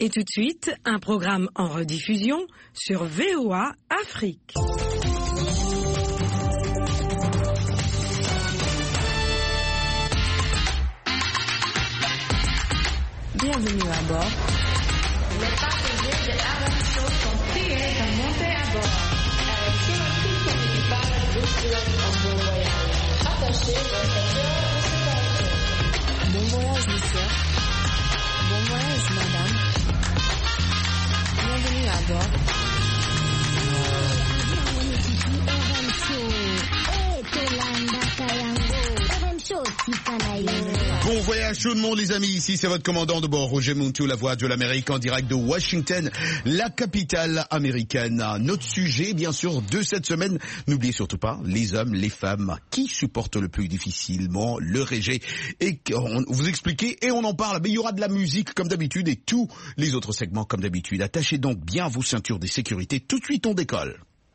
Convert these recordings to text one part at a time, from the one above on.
Et tout de suite, un programme en rediffusion sur VOA Afrique. Bienvenue à bord. Les passagers de Aaron Show sont priés de monter à bord. Sur tout son équipage, vous souhaite un bon voyage. Attachez vos ceintures de sécurité. Bon voyage, monsieur. Bon voyage, madame. Bienvenue à bord. Bon voyage tout le monde les amis, ici c'est votre commandant de bord Roger Muntu, la voix de l'Amérique en direct de Washington, la capitale américaine. Notre sujet bien sûr de cette semaine, n'oubliez surtout pas les hommes, les femmes qui supportent le plus difficilement le rejet et on vous expliquer et on en parle, mais il y aura de la musique comme d'habitude et tous les autres segments comme d'habitude. Attachez donc bien vos ceintures de sécurité, tout de suite on décolle.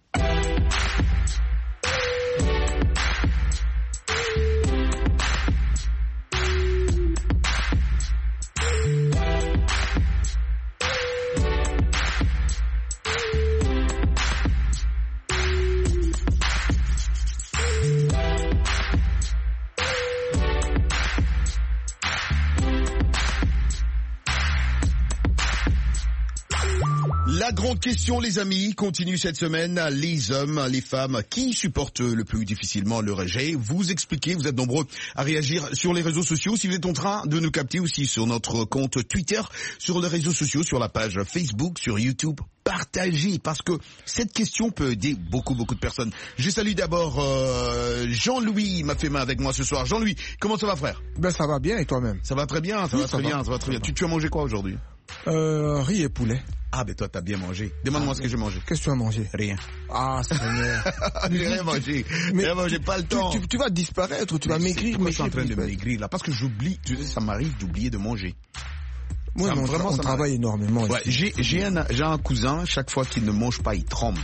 La grande question, les amis, continue cette semaine. Les hommes, les femmes, qui supportent le plus difficilement le rejet? Vous expliquez, vous êtes nombreux à réagir sur les réseaux sociaux. Si vous êtes en train de nous capter aussi sur notre compte Twitter, sur les réseaux sociaux, sur la page Facebook, sur YouTube, partagez, parce que cette question peut aider beaucoup de personnes. Je salue d'abord Jean-Louis, m'a fait main avec moi ce soir. Jean-Louis, comment ça va, frère? Ben ça va bien, et toi-même? Ça va très bien, ça va très bien. Tu as mangé quoi aujourd'hui? Riz et poulet. Ah, ben toi, t'as bien mangé. Demande-moi ce que j'ai mangé. Qu'est-ce que tu as mangé? Rien. Ah, Seigneur. J'ai rien mangé. Mais j'ai pas le temps. Tu vas disparaître, tu vas maigrir. Pourquoi je suis en train de maigrir, là? Parce que j'oublie, tu sais, ça m'arrive d'oublier de manger. Oui, on travaille énormément. Ouais, j'ai un cousin, chaque fois qu'il ne mange pas, il tremble.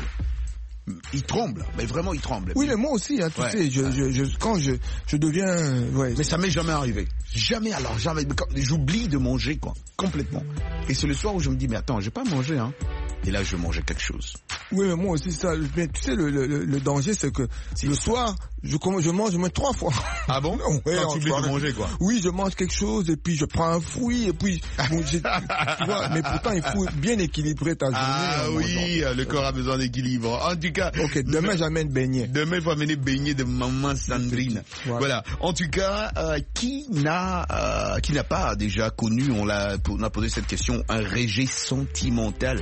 Il tremble, mais vraiment il tremble. Oui, mais moi aussi, hein, tu sais, quand je deviens... Ouais. Mais ça m'est jamais arrivé. Jamais, j'oublie de manger, quoi, complètement. Et c'est le soir où je me dis, mais attends, j'ai pas mangé, hein. Et là, je mangeais quelque chose. Oui, mais moi aussi, ça. Mais tu sais, le danger, c'est que le soir, je mange moins 3 fois. Ah bon? Ouais, quand tu oublies de manger, quoi. Oui, je mange quelque chose, et puis je prends un fruit, et puis, bon, tu vois, mais pourtant, il faut bien équilibrer ta journée. Ah oui, le corps a besoin d'équilibre. En tout cas. Ok, demain, j'amène beignet. Demain, il faut amener beignet de maman Sandrine. Voilà. En tout cas, qui n'a pas déjà connu, on a posé cette question, un rejet sentimental?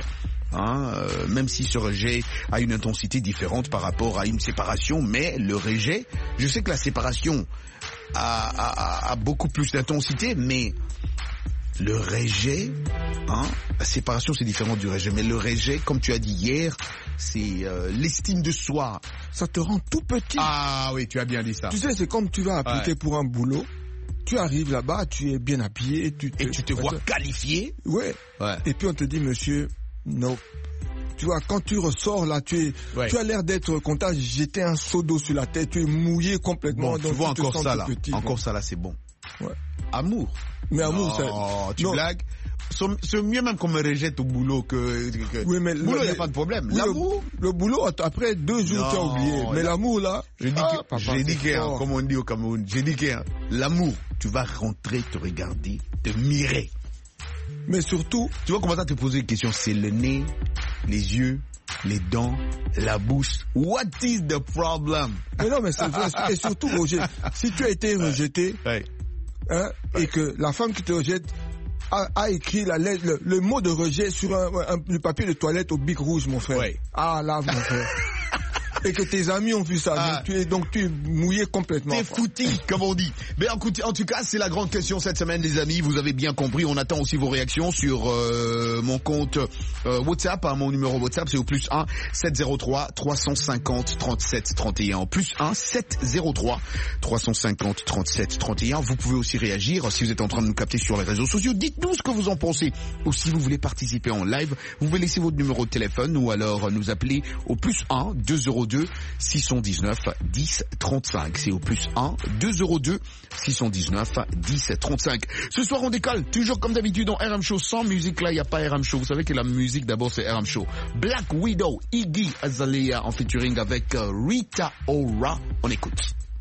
Même si ce rejet a une intensité différente par rapport à une séparation, mais le rejet, je sais que la séparation a beaucoup plus d'intensité, mais le rejet, la séparation c'est différent du rejet, mais le rejet, comme tu as dit hier, c'est l'estime de soi. Ça te rend tout petit. Ah oui, tu as bien dit ça. Tu sais, c'est comme tu vas appliquer pour un boulot. Tu arrives là-bas, tu es bien habillé, et tu te vois qualifié. Ouais. Et puis on te dit, monsieur, non. Tu vois, quand tu ressors là, tu as l'air d'être content, jeter un seau d'eau sur la tête, tu es mouillé complètement. Bon, donc tu vois encore ça là. Petit, encore ça là, c'est bon. Ouais. Amour. Mais amour, ça. Tu blagues. C'est mieux même qu'on me rejette au boulot que... Oui, mais le boulot, il n'y a pas de problème. Oui, l'amour... Le boulot, après 2 jours, tu as oublié. Mais l'amour, là... J'ai dit qu'un, comme on dit au Cameroun, j'ai dit qu'un, l'amour, tu vas rentrer, te regarder, te mirer. Mais surtout... Tu vois comment ça te poser une question? C'est le nez, les yeux, les dents, la bouche. What is the problem? Mais non, mais c'est vrai. Et surtout, Roger, si tu as été rejeté, et que la femme qui te rejette a écrit le mot de rejet sur le papier de toilette au bic rouge, mon frère. Ouais. Ah là, mon frère. Et que tes amis ont vu ça, tu es mouillé complètement. T'es foutu, comme on dit. Mais en tout cas, c'est la grande question cette semaine, les amis. Vous avez bien compris. On attend aussi vos réactions sur mon compte WhatsApp. Mon numéro WhatsApp, c'est au +1 703 350 37 31. +1 703 350 37 31. Vous pouvez aussi réagir si vous êtes en train de nous capter sur les réseaux sociaux. Dites-nous ce que vous en pensez. Ou si vous voulez participer en live, vous pouvez laisser votre numéro de téléphone ou alors nous appeler au +1 202 202 619 10 35. C'est au plus 1 202 619 10 35. Ce soir, on décolle, toujours comme d'habitude, en RM Show. Sans musique, là, il n'y a pas RM Show. Vous savez que la musique, d'abord, c'est RM Show. Black Widow, Iggy Azalea en featuring avec Rita Ora. On écoute.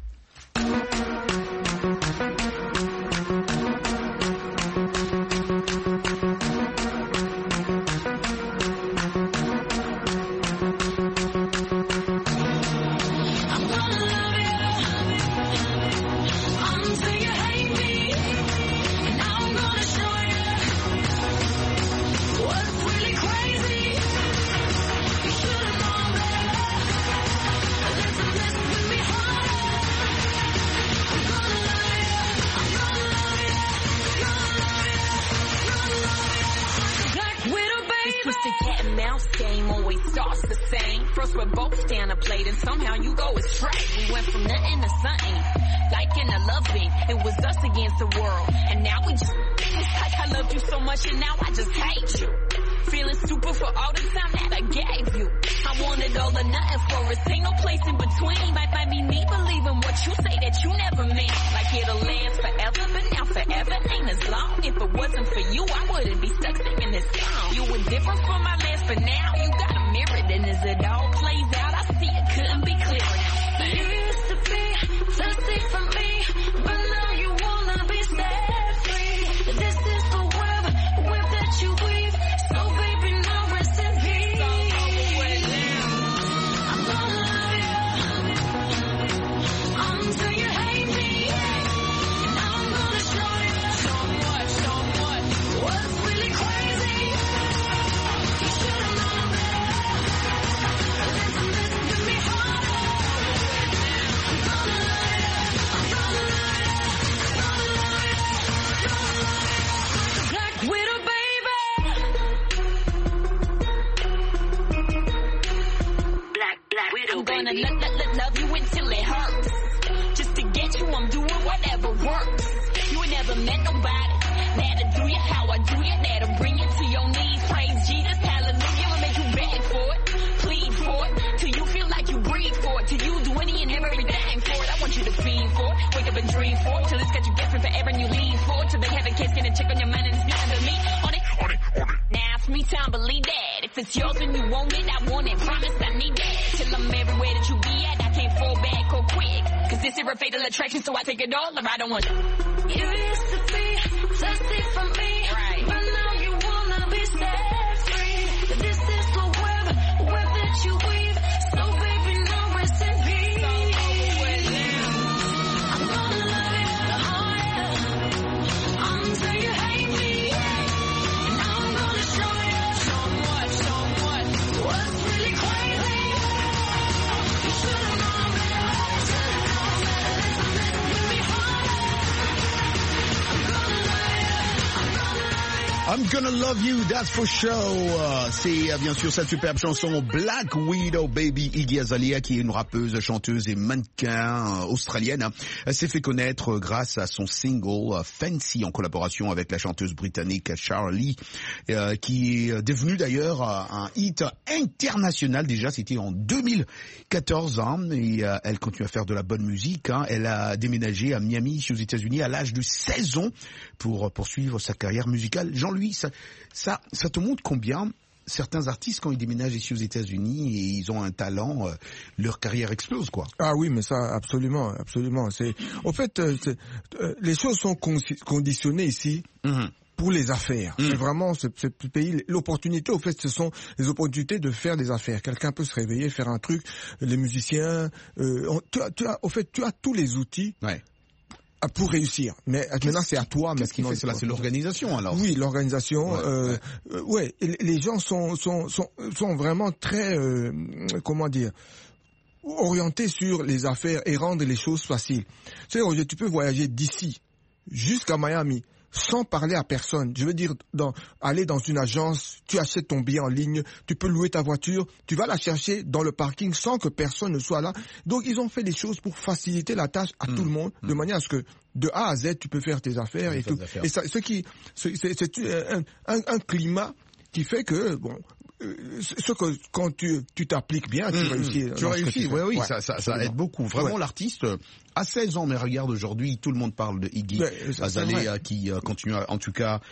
I'm gonna love you, that's for sure. C'est bien sûr cette superbe chanson Black Widow Baby Iggy Azalea, qui est une rappeuse, chanteuse et mannequin australienne. Elle s'est fait connaître grâce à son single Fancy en collaboration avec la chanteuse britannique Charlie, qui est devenue d'ailleurs un hit international déjà. C'était en 2014 et elle continue à faire de la bonne musique. Elle a déménagé à Miami, aux États-Unis, à l'âge de 16 ans pour poursuivre sa carrière musicale. Jean-Louis, ça te montre combien certains artistes, quand ils déménagent ici aux États-Unis et ils ont un talent, leur carrière explose, quoi. Ah oui, mais ça, absolument, absolument. En fait, les choses sont conditionnées ici. Pour les affaires. C'est vraiment ce pays, l'opportunité, au fait, ce sont les opportunités de faire des affaires. Quelqu'un peut se réveiller, faire un truc, les musiciens, tu as tous les outils. Ouais. Pour réussir. Mais maintenant, c'est à toi. Qu'est-ce qui fait cela? C'est l'organisation, alors? Oui, l'organisation. Ouais. Les gens sont vraiment très, comment dire, orientés sur les affaires et rendre les choses faciles. Tu sais, Roger, tu peux voyager d'ici jusqu'à Miami sans parler à personne. Je veux dire, aller dans une agence, tu achètes ton billet en ligne, tu peux louer ta voiture, tu vas la chercher dans le parking sans que personne ne soit là. Donc, ils ont fait des choses pour faciliter la tâche à tout le monde, de manière à ce que de A à Z, tu peux faire tes affaires et tout. Et ça, c'est un climat qui fait que, bon, ce que quand tu t'appliques bien, tu réussis. Tu réussis, oui, ouais, ça aide beaucoup. Vraiment, l'artiste, à 16 ans, mais regarde aujourd'hui, tout le monde parle de Iggy Azalea qui continue, en tout cas,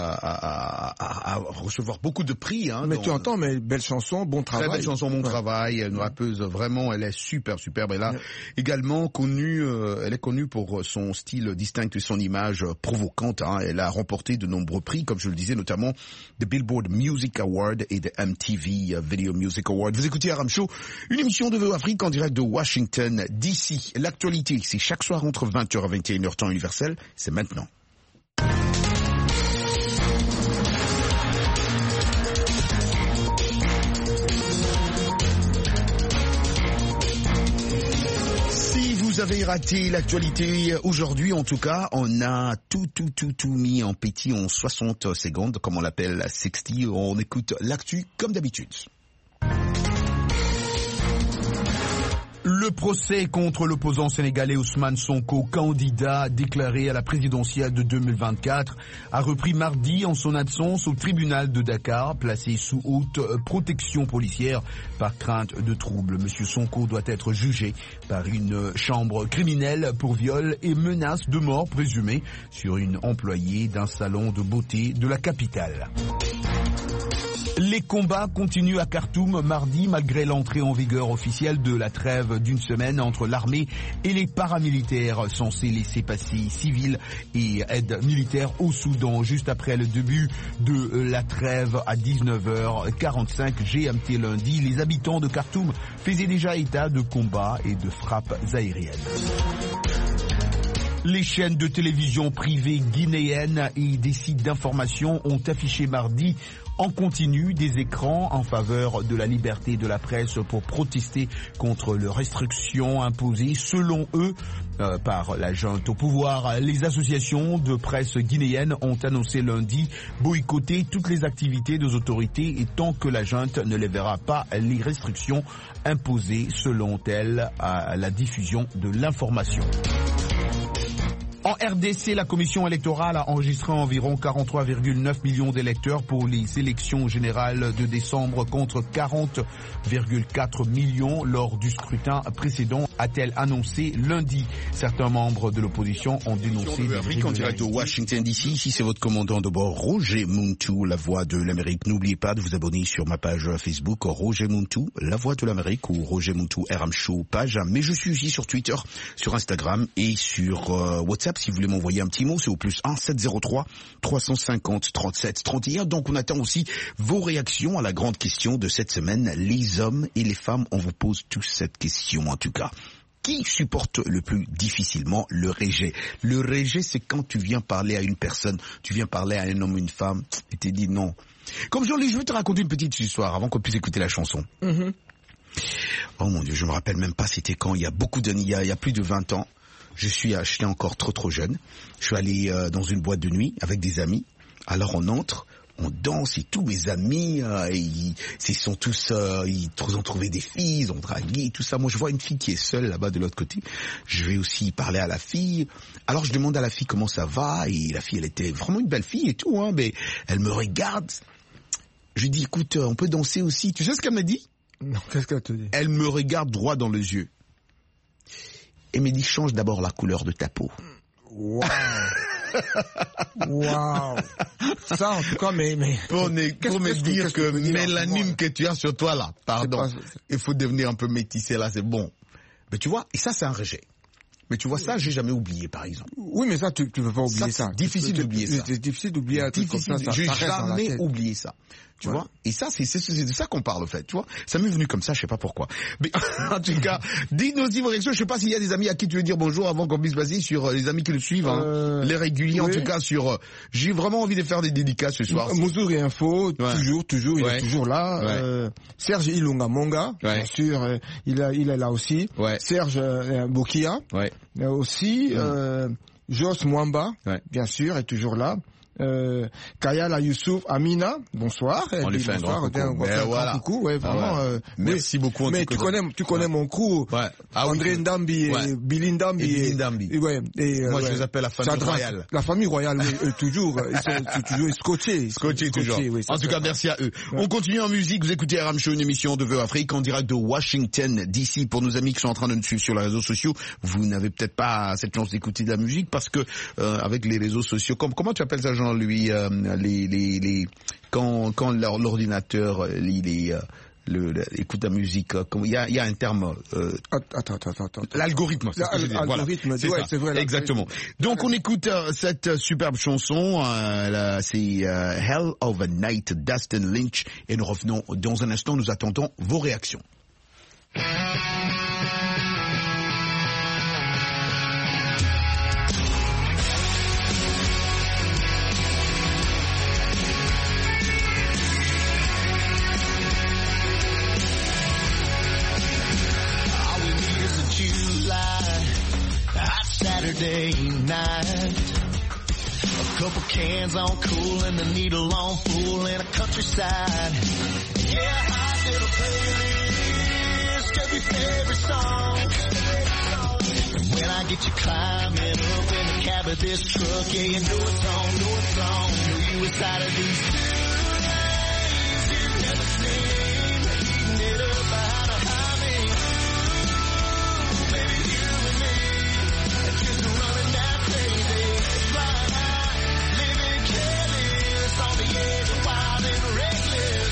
à recevoir beaucoup de prix. Hein, mais tu entends, mais belle chanson, bon travail. Très belle chanson, bon travail. Une rappeuse, vraiment, elle est superbe. Elle a également elle est connue pour son style distinct et son image provocante. Hein. Elle a remporté de nombreux prix, comme je le disais, notamment des Billboard Music Awards et des MTV Video Music Awards. Vous écoutez Aram Show, une émission de VO Afrique en direct de Washington, D.C. L'actualité, c'est chaque soir entre 20h et 21h temps universel. C'est maintenant. Vous avez raté l'actualité aujourd'hui, en tout cas, on a tout mis en petit en 60 secondes, comme on l'appelle 60. On écoute l'actu comme d'habitude. Le procès contre l'opposant sénégalais Ousmane Sonko, candidat déclaré à la présidentielle de 2024, a repris mardi en son absence au tribunal de Dakar, placé sous haute protection policière par crainte de troubles. Monsieur Sonko doit être jugé par une chambre criminelle pour viol et menace de mort présumée sur une employée d'un salon de beauté de la capitale. Les combats continuent à Khartoum mardi malgré l'entrée en vigueur officielle de la trêve d'une semaine entre l'armée et les paramilitaires censés laisser passer civils et aides militaires au Soudan. Juste après le début de la trêve à 19h45 GMT lundi, les habitants de Khartoum faisaient déjà état de combats et de frappes aériennes. Les chaînes de télévision privées guinéennes et des sites d'information ont affiché mardi en continu des écrans en faveur de la liberté de la presse pour protester contre les restrictions imposées selon eux par la junte au pouvoir. Les associations de presse guinéennes ont annoncé lundi boycotter toutes les activités des autorités et tant que la junte ne lèvera pas les restrictions imposées selon elles à la diffusion de l'information. En RDC, la commission électorale a enregistré environ 43,9 millions d'électeurs pour les élections générales de décembre contre 40,4 millions lors du scrutin précédent, a-t-elle annoncé lundi. Certains membres de l'opposition ont dénoncé des irrégularités. En direct de Washington DC, ici c'est votre commandant de bord Roger Muntu, la voix de l'Amérique. N'oubliez pas de vous abonner sur ma page Facebook Roger Muntu, la voix de l'Amérique, ou Roger Muntu Aram Show page. Mais je suis aussi sur Twitter, sur Instagram et sur WhatsApp. Si vous voulez m'envoyer un petit mot, c'est au +1 703 350 37 31. Donc on attend aussi vos réactions à la grande question de cette semaine. Les hommes et les femmes, on vous pose tous cette question en tout cas. Qui supporte le plus difficilement le rejet? Le rejet, c'est quand tu viens parler à une personne, tu viens parler à un homme ou une femme, et tu dis non. Comme je vais te raconter une petite histoire avant qu'on puisse écouter la chanson. Oh mon Dieu, je me rappelle même pas c'était quand, il y a beaucoup d'années, il y a plus de 20 ans. J'étais encore trop jeune. Je suis allé dans une boîte de nuit avec des amis. Alors on entre, on danse et tous mes amis, ils ont trouvé des filles, ils ont dragué, tout ça. Moi je vois une fille qui est seule là-bas de l'autre côté. Je vais aussi parler à la fille. Alors je demande à la fille comment ça va et la fille elle était vraiment une belle fille et tout, hein, mais elle me regarde. Je lui dis écoute, on peut danser aussi. Tu sais ce qu'elle m'a dit? Non, qu'est-ce qu'elle te dit? Elle me regarde droit dans les yeux. Et me dit, change d'abord la couleur de ta peau. Waouh. Waouh. Ça, en tout cas, mais... Pour me dire que mélanine que tu as sur toi, là, pardon, il faut devenir un peu métissé, là, c'est bon. Mais tu vois, et ça, c'est un rejet. Mais tu vois, ça, j'ai jamais oublié, par exemple. Oui, mais ça, tu peux pas oublier ça. C'est difficile d'oublier ça. C'est difficile d'oublier un truc comme ça. J'ai jamais oublié ça. Tu vois? Et ça, c'est de ça qu'on parle, en fait. Tu vois? Ça m'est venu comme ça, je sais pas pourquoi. Mais, en tout cas, dites-nous aussi vos réactions. Je sais pas s'il y a des amis à qui tu veux dire bonjour avant qu'on puisse passer sur les amis qui le suivent, les réguliers, oui. En tout cas, j'ai vraiment envie de faire des dédicaces ce soir. Mouzouri Info, toujours, il est toujours là. Serge Ilunga Monga, bien sûr, il est là aussi. Serge Bokia, aussi. Jos Mwamba, bien sûr, est toujours là. Kaya La Youssouf, Amina, bonsoir. On lui fait un grand coucou. Ouais, vraiment. Merci beaucoup. Mais tu connais mon crew. Ouais. André Ndambi et Billy Ndambi. Moi, je les appelle la famille royale. La famille royale, oui, toujours. Ils sont toujours scotchés. Scotchés toujours. Oui, en tout cas, merci à eux. Ouais. On continue en musique. Vous écoutez RM Show, une émission de VO Afrique en direct de Washington, DC. Pour nos amis qui sont en train de nous suivre sur les réseaux sociaux, vous n'avez peut-être pas cette chance d'écouter de la musique parce que avec les réseaux sociaux, comment tu appelles ça, Jean-Louis, quand l'ordinateur écoute la musique, il y a un terme. Attends. L'algorithme, c'est ce que je dis. L'algorithme, voilà, c'est vrai. Exactement. Donc on écoute cette superbe chanson, c'est Hell of a Night, Dustin Lynch, et nous revenons dans un instant. Nous attendons vos réactions. Saturday night, a couple cans on cool and the needle on full in a countryside. Yeah, hot little playlist, every favorite song. And when I get you climbing up in the cab of this truck, yeah, you know it's on, know you inside of these 2 days you've never seen, heating it up behind a highway. Baby, you and me, just running that crazy, flying high, living careless, on the edge of wild and reckless.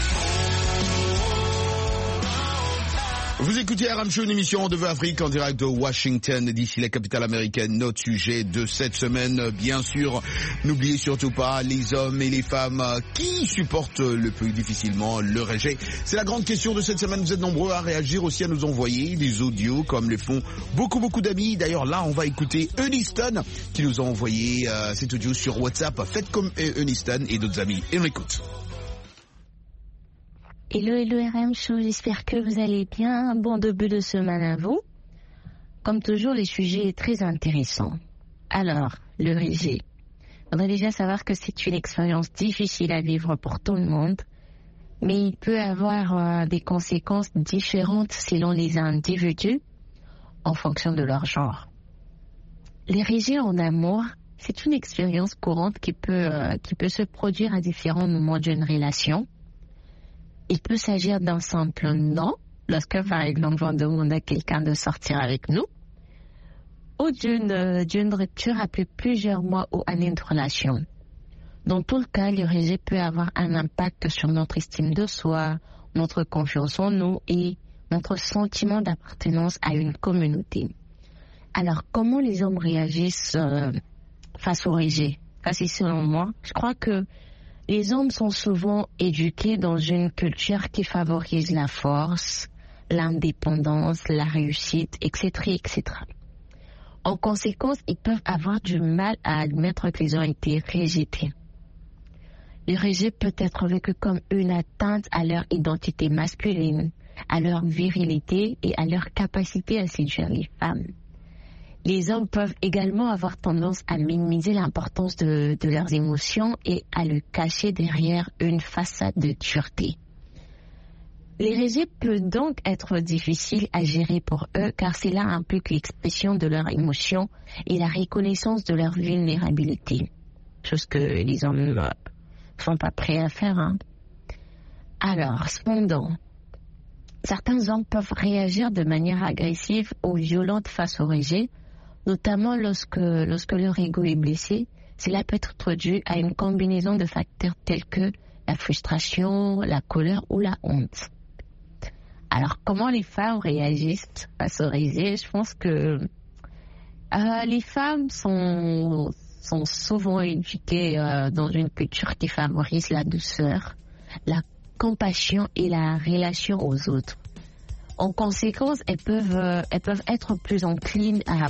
Vous écoutez RM Show, une émission de VO Afrique en direct de Washington, d'ici la capitale américaine. Notre sujet de cette semaine, bien sûr, n'oubliez surtout pas les hommes et les femmes qui supportent le plus difficilement le rejet. C'est la grande question de cette semaine. Vous êtes nombreux à réagir aussi, à nous envoyer des audios comme le font beaucoup d'amis. D'ailleurs, là, on va écouter Eunice-Ton qui nous a envoyé cet audio sur WhatsApp. Faites comme Eunice-Ton et d'autres amis. Et on écoute. Hello RM Show, j'espère que vous allez bien. Bon début de semaine à vous. Comme toujours, les sujets très intéressants. Alors, le rejet. Il faudrait déjà savoir que c'est une expérience difficile à vivre pour tout le monde, mais il peut avoir des conséquences différentes selon les individus en fonction de leur genre. Les rejets en amour, c'est une expérience courante qui peut se produire à différents moments d'une relation. Il peut s'agir d'un simple non, lorsque par exemple on demande à quelqu'un de sortir avec nous, ou d'une rupture après plusieurs mois ou années de relation. Dans tout le cas, le rejet peut avoir un impact sur notre estime de soi, notre confiance en nous et notre sentiment d'appartenance à une communauté. Alors, comment les hommes réagissent face au rejet? Ça, c'est selon moi. Je crois que les hommes sont souvent éduqués dans une culture qui favorise la force, l'indépendance, la réussite, etc., etc. En conséquence, ils peuvent avoir du mal à admettre qu'ils ont été rejetés. Le rejet peut être vécu comme une atteinte à leur identité masculine, à leur virilité et à leur capacité à séduire les femmes. Les hommes peuvent également avoir tendance à minimiser l'importance de leurs émotions et à le cacher derrière une façade de dureté. Les rejets peuvent donc être difficiles à gérer pour eux car cela implique l'expression de leurs émotions et la reconnaissance de leur vulnérabilité, chose que les hommes ne sont pas prêts à faire. Alors, cependant, certains hommes peuvent réagir de manière agressive ou violente face au rejet, notamment lorsque leur ego est blessé. Cela peut être dû à une combinaison de facteurs tels que la frustration, la colère ou la honte. Alors, comment les femmes réagissent face au rejet? Je pense que les femmes sont souvent éduquées dans une culture qui favorise la douceur, la compassion et la relation aux autres. En conséquence, elles peuvent être plus enclines à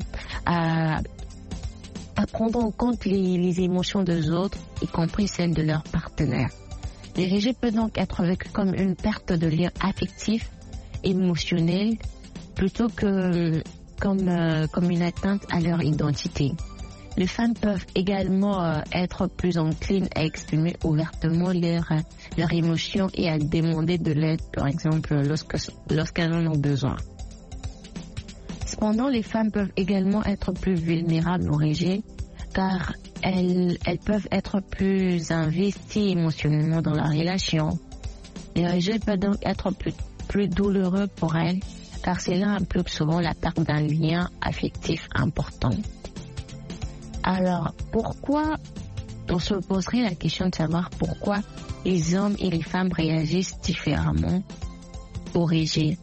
prendre en compte les émotions des autres, y compris celles de leurs partenaires. Les rejets peuvent donc être vécus comme une perte de lien affectif, émotionnel, plutôt que comme une atteinte à leur identité. Les femmes peuvent également être plus enclines à exprimer ouvertement leurs émotions et à demander de l'aide, par exemple, lorsqu'elles en ont besoin. Cependant, les femmes peuvent également être plus vulnérables au rejet, car elles peuvent être plus investies émotionnellement dans la relation. Les rejets peuvent donc être plus douloureux pour elles, car cela implique souvent la perte d'un lien affectif important. Alors, pourquoi, on se poserait la question de savoir pourquoi les hommes et les femmes réagissent différemment au rejet.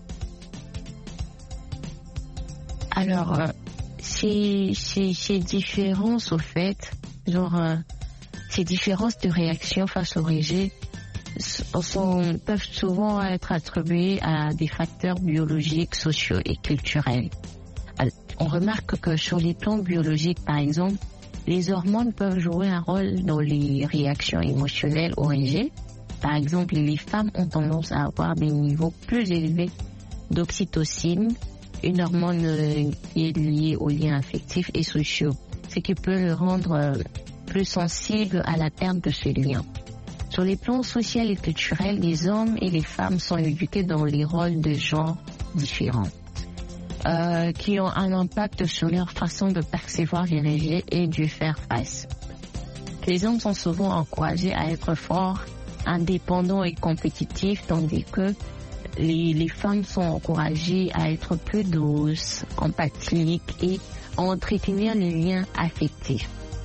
Alors, ces différences, au fait, ces différences de réaction face au rejet peuvent souvent être attribuées à des facteurs biologiques, sociaux et culturels. On remarque que sur les plans biologiques, par exemple, les hormones peuvent jouer un rôle dans les réactions émotionnelles au rejet. Par exemple, les femmes ont tendance à avoir des niveaux plus élevés d'oxytocine, une hormone qui est liée aux liens affectifs et sociaux, ce qui peut le rendre plus sensible à la perte de ce lien. Sur les plans social et culturels, les hommes et les femmes sont éduqués dans les rôles de genre différents, qui ont un impact sur leur façon de percevoir les rejets et d'y faire face. Les hommes sont souvent encouragés à être forts, indépendants et compétitifs, tandis que les femmes sont encouragées à être plus douces, empathiques et à entretenir les liens affectifs.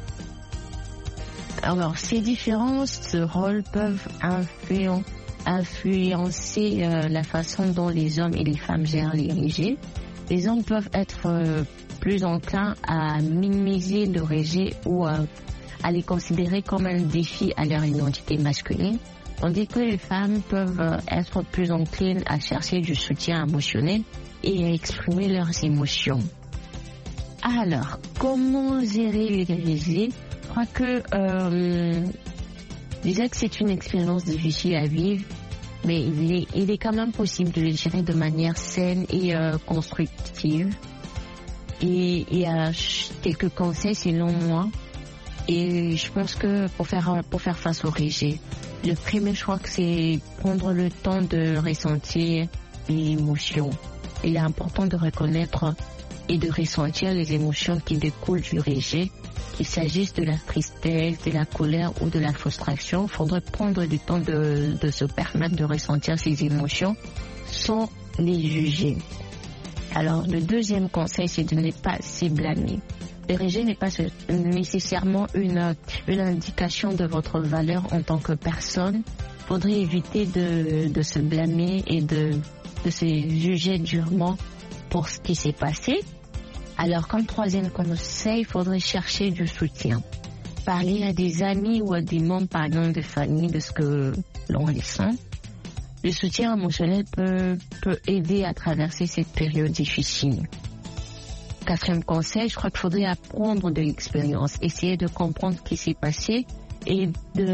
Alors, ces différences de rôles peuvent influencer la façon dont les hommes et les femmes gèrent les rejets. Les hommes peuvent être plus enclins à minimiser le rejet ou à les considérer comme un défi à leur identité masculine, tandis que les femmes peuvent être plus enclines à chercher du soutien émotionnel et à exprimer leurs émotions. Alors, comment gérer les rejets? Je crois que déjà que c'est une expérience difficile à vivre, mais il est quand même possible de les gérer de manière saine et constructive. Et il y a quelques conseils selon moi. Et je pense que pour faire face au rejet, le premier, je crois que c'est prendre le temps de ressentir les émotions. Il est important de reconnaître et de ressentir les émotions qui découlent du rejet. Qu'il s'agisse de la tristesse, de la colère ou de la frustration, il faudrait prendre du temps de se permettre de ressentir ces émotions sans les juger. Alors, le deuxième conseil, c'est de ne pas se blâmer. Le rejet n'est pas nécessairement une indication de votre valeur en tant que personne. Il faudrait éviter de se blâmer et de se juger durement pour ce qui s'est passé. Alors, comme troisième conseil, il faudrait chercher du soutien. Parler à des amis ou à des membres, par exemple, de famille de ce que l'on ressent. Le soutien émotionnel peut aider à traverser cette période difficile. Quatrième conseil, je crois qu'il faudrait apprendre de l'expérience, essayer de comprendre ce qui s'est passé et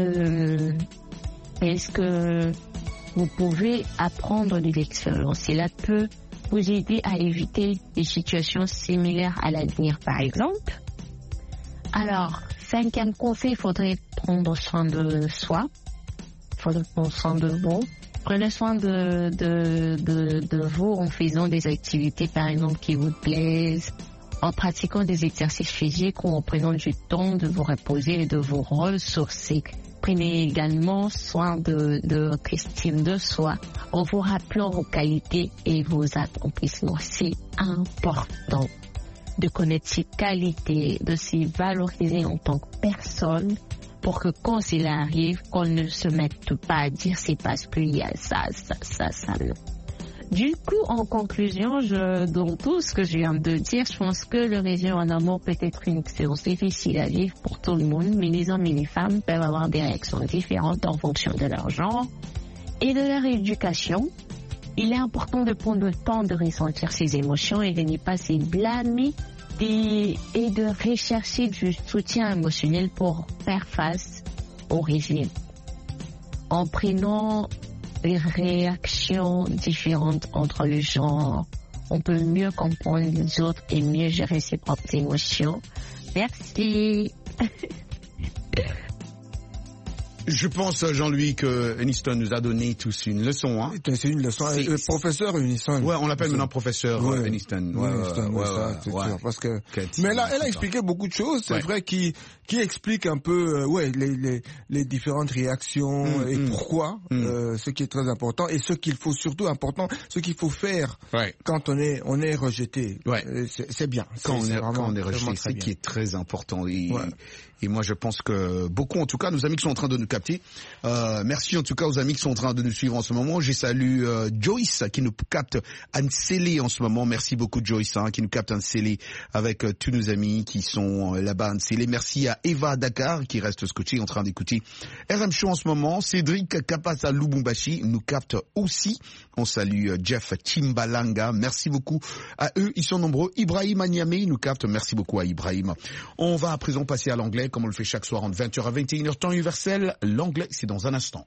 est-ce que vous pouvez apprendre de l'expérience. Cela peut vous aider à éviter des situations similaires à l'avenir, par exemple. Alors, cinquième conseil, il faudrait prendre soin de soi. Il faudrait prendre soin de vous. Prenez soin de vous en faisant des activités, par exemple, qui vous plaisent, en pratiquant des exercices physiques ou en prenant du temps de vous reposer et de vous ressourcer. Prenez également soin de votre estime de soi en vous rappelant vos qualités et vos accomplissements. C'est important de connaître ses qualités, de se valoriser en tant que personne pour que quand cela arrive, qu'on ne se mette pas à dire c'est parce qu'il y a ça. Du coup, en conclusion, dans tout ce que je viens de dire, je pense que le rejet en amour peut être une expérience difficile à vivre pour tout le monde, mais les hommes et les femmes peuvent avoir des réactions différentes en fonction de leur genre et de leur éducation. Il est important de prendre le temps de ressentir ses émotions et de ne pas se blâmer et de rechercher du soutien émotionnel pour faire face au rejet. En prenant les réactions différentes entre les genres, on peut mieux comprendre les autres et mieux gérer ses propres émotions. Merci. Je pense, Jean-Louis, que Aniston nous a donné tous une leçon. Hein. C'est une leçon. Le professeur Aniston. Ouais, on l'appelle maintenant professeur Aniston. C'est sûr. Parce que... Mais là, elle a expliqué beaucoup de choses. C'est vrai qui explique un peu, les différentes réactions et pourquoi, ce qui est très important et ce qu'il faut surtout important, ce qu'il faut faire quand on est rejeté. C'est bien. Quand on est rejeté, c'est ce qui est très important. Et moi, je pense que beaucoup, en tout cas, nos amis qui sont en train de nous capter, merci en tout cas aux amis qui sont en train de nous suivre en ce moment. Je salue Joyce qui nous capte à Nsélé en ce moment. Merci beaucoup Joyce qui nous capte à Nsélé avec tous nos amis qui sont là-bas à Nsélé. Merci à Eva Dakar qui reste scotché en train d'écouter RM Show en ce moment. Cédric Kapasa Lubumbashi nous capte aussi. On salue Jeff Chimbalanga. Merci beaucoup à eux. Ils sont nombreux. Ibrahim Agname nous capte. Merci beaucoup à Ibrahim. On va à présent passer à l'anglais comme on le fait chaque soir entre 20h à 21h temps universel. L'anglais, c'est dans un instant.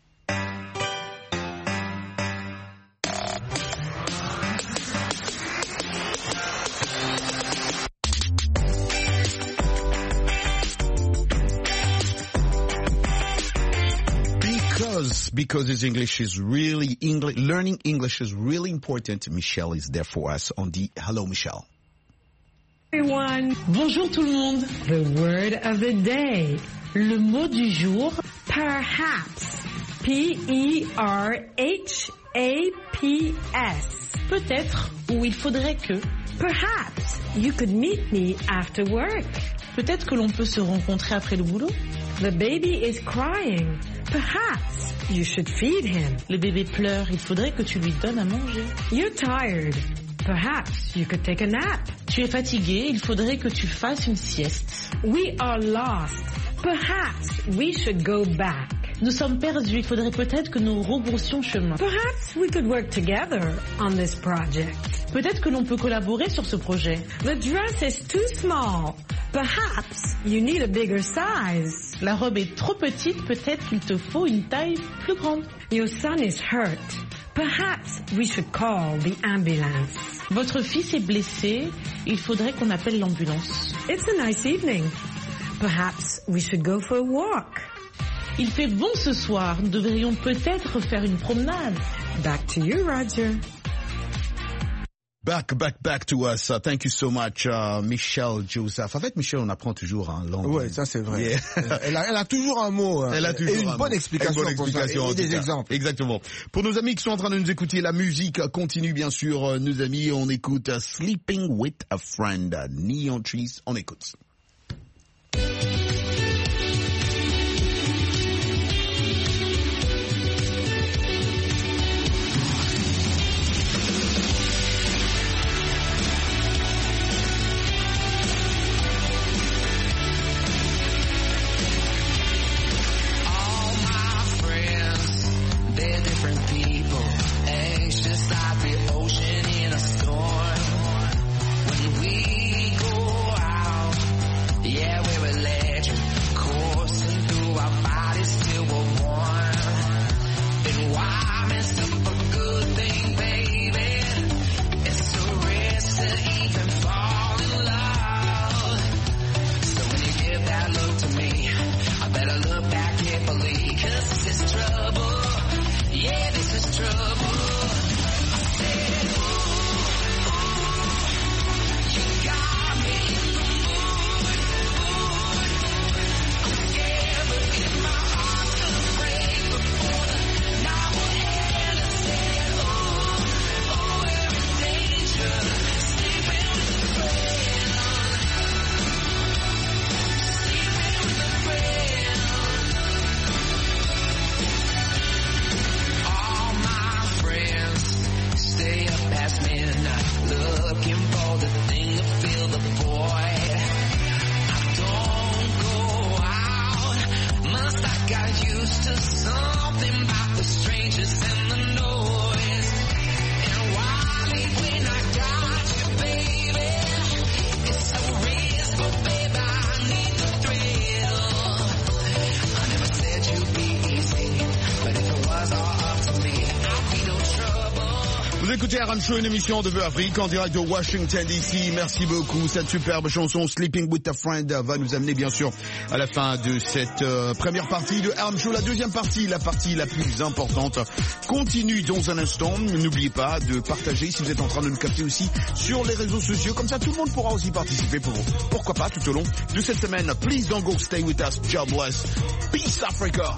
Because learning English is really important. Michelle is there for us on the Hello Michelle. Everyone. Bonjour tout le monde. The word of the day. Le mot du jour, Perhaps. P-E-R-H-A-P-S. peut-être ou il faudrait que. Perhaps you could meet me after work. Peut-être que l'on peut se rencontrer après le boulot. The baby is crying. Perhaps you should feed him. Le bébé pleure, il faudrait que tu lui donnes à manger. You're tired. Perhaps you could take a nap. Tu es fatigué, il faudrait que tu fasses une sieste. We are lost. Perhaps we should go back. Nous sommes perdus, il faudrait peut-être que nous rebroussions chemin. Perhaps we could work together on this project. Peut-être que l'on peut collaborer sur ce projet. The dress is too small. Perhaps you need a bigger size. La robe est trop petite, peut-être qu'il te faut une taille plus grande. Your son is hurt. Perhaps we should call the ambulance. Votre fils est blessé, il faudrait qu'on appelle l'ambulance. It's a nice evening. Perhaps we should go for a walk. Il fait bon ce soir, nous devrions peut-être faire une promenade. Back to you, Roger. Back to us. Thank you so much, Michelle Joseph. Avec Michelle, on apprend toujours en langue. Ouais, ça c'est vrai. Yeah. Elle a toujours un mot. Elle a toujours et une bonne explication pour ça. Et des exemples. Exactement. Pour nos amis qui sont en train de nous écouter, la musique continue bien sûr. Nos amis, on écoute Sleeping with a Friend, Neon Trees. On écoute. écoutez RM Show, une émission de Vœux Afrique en direct de Washington DC. Merci beaucoup. Cette superbe chanson Sleeping with a Friend va nous amener bien sûr à la fin de cette première partie de RM Show. La deuxième partie, la partie la plus importante, continue dans un instant. N'oubliez pas de partager si vous êtes en train de nous capter aussi sur les réseaux sociaux. Comme ça, tout le monde pourra aussi participer pourquoi pas tout au long de cette semaine. Please don't go, stay with us. God bless. Peace Africa.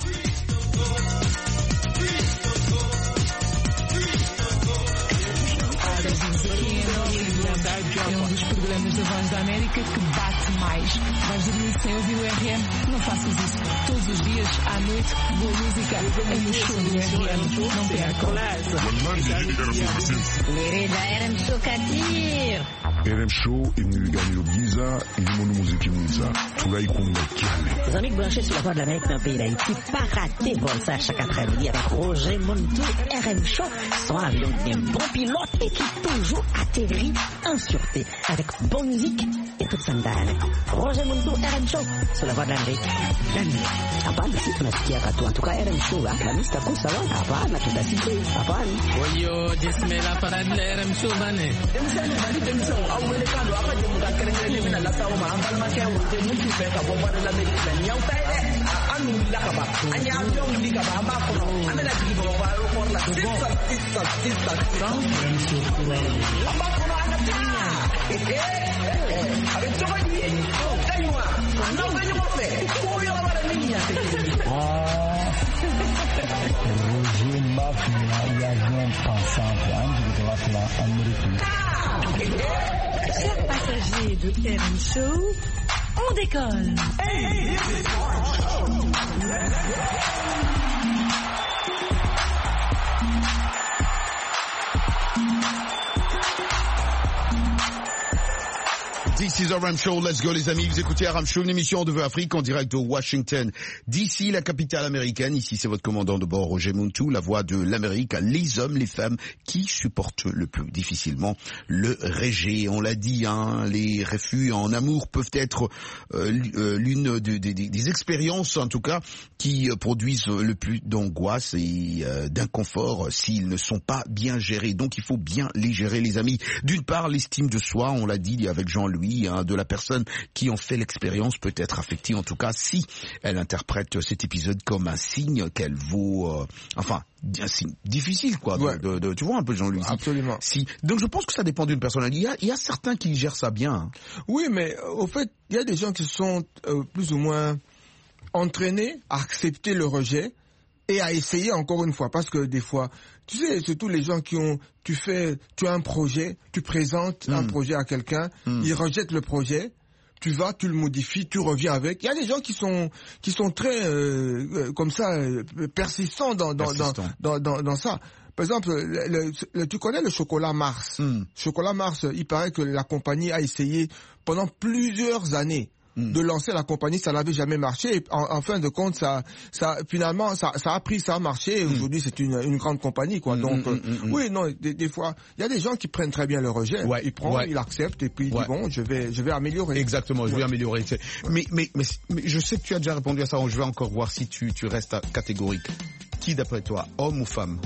É um dos programas da Voz da América que bate mais. Vais dormir sem ouvir o RM? Não faças isso. Todos os dias, à noite, boa música é no show do RM. Não percam. RM Show Kadir. RM Show imnigani giza ilimono muziki mwiza tunaikunga kiale. Les amis branchés sur la Voix de l'Amérique dans le pays d'Haïti, pas rater Volsa chaque après-midi avec Roger Montou. RM Show, son avion d'un bon pilote et qui toujours atterrit en sûreté avec bonne musique et toute sandale. Roger Montou, RM Show sur la Voix de l'Amérique. Hapana, si tunasikia katu. En tout cas, RM Show, la mista kusa wa. Hapana, tutasikia. Hapana. Oyo, dismela para RM Show bane. Chers passagers de RM Show, on décolle. This is RM Show, let's go les amis, vous écoutez RM Show, une émission de Vœux Afrique en direct de Washington. D'ici la capitale américaine, ici c'est votre commandant de bord Roger Montou, la voix de l'Amérique, les hommes, les femmes qui supportent le plus difficilement le rejet. On l'a dit, hein, les refus en amour peuvent être l'une des expériences en tout cas qui produisent le plus d'angoisse et d'inconfort s'ils ne sont pas bien gérés. Donc il faut bien les gérer les amis. D'une part l'estime de soi, on l'a dit avec Jean-Louis, de la personne qui en fait l'expérience peut être affectée, en tout cas si elle interprète cet épisode comme un signe qu'elle vaut, un signe difficile quoi. Ouais. Tu vois un peu Jean-Louis. Absolument. Si. Donc je pense que ça dépend d'une personne. Il y a certains qui gèrent ça bien. Hein. Oui, mais au fait, il y a des gens qui sont plus ou moins entraînés à accepter le rejet et à essayer encore une fois, parce que des fois, tu sais, surtout les gens tu as un projet, tu présentes un projet à quelqu'un, il rejette le projet, tu le modifies, tu reviens avec. Il y a des gens qui sont très comme ça persistants dans ça. Par exemple, tu connais le chocolat Mars. Chocolat Mars, il paraît que la compagnie a essayé pendant plusieurs années de lancer la compagnie, ça n'avait jamais marché. Et en fin de compte, finalement, ça a pris, ça a marché. Et aujourd'hui, c'est une grande compagnie, quoi. Donc, oui, non, des fois, il y a des gens qui prennent très bien le rejet. Ouais, il accepte et puis il dit bon, je vais améliorer. Exactement, je vais améliorer. Mais je sais que tu as déjà répondu à ça. Je vais encore voir si tu restes catégorique. Qui, d'après toi, homme ou femme?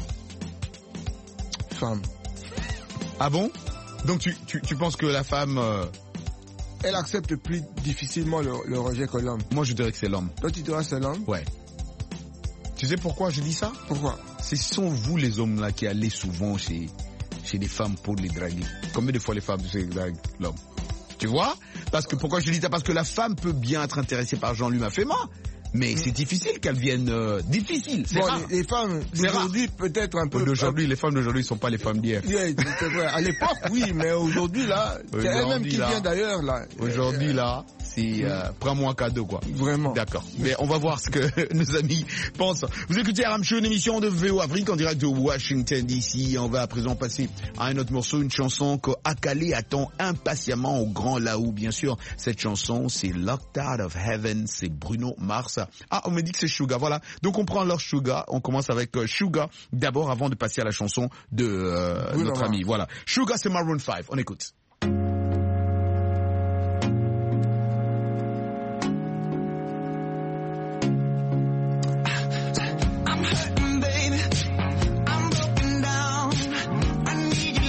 Femme. Ah bon? Donc tu penses que la femme elle accepte plus difficilement le rejet que l'homme. Moi, je dirais que c'est l'homme. Toi, tu dirais que c'est l'homme? Ouais. Tu sais pourquoi je dis ça? Pourquoi? Ce sont vous, les hommes, là, qui allez souvent chez des femmes pour les draguer. Combien de fois les femmes draguent l'homme? Tu vois? Pourquoi je dis ça? Parce que la femme peut bien être intéressée par Jean-Louis Mafema. Mais c'est difficile qu'elles viennent difficile. C'est rare. Les femmes d'aujourd'hui peut-être un peu. Les femmes d'aujourd'hui sont pas les femmes d'hier. Yeah, c'est vrai. À l'époque, oui, mais aujourd'hui là, c'est elle-même qui vient d'ailleurs là. Aujourd'hui là, c'est prends-moi un cadeau quoi. Vraiment. D'accord. Mais on va voir ce que nos amis pensent. Vous écoutez RM Show, une émission de VO Afrique en direct de Washington DC. On va à présent passer à un autre morceau, une chanson que Akale attend impatiemment au Grand Laou. Bien sûr, cette chanson c'est Locked Out of Heaven, c'est Bruno Mars. Ah, on me dit que c'est Sugar, voilà. Donc on prend leur Sugar, on commence avec Sugar d'abord avant de passer à la chanson de notre ami. Voilà. Sugar, c'est Maroon 5, on écoute. I'm hurting, baby. I'm broken down. I need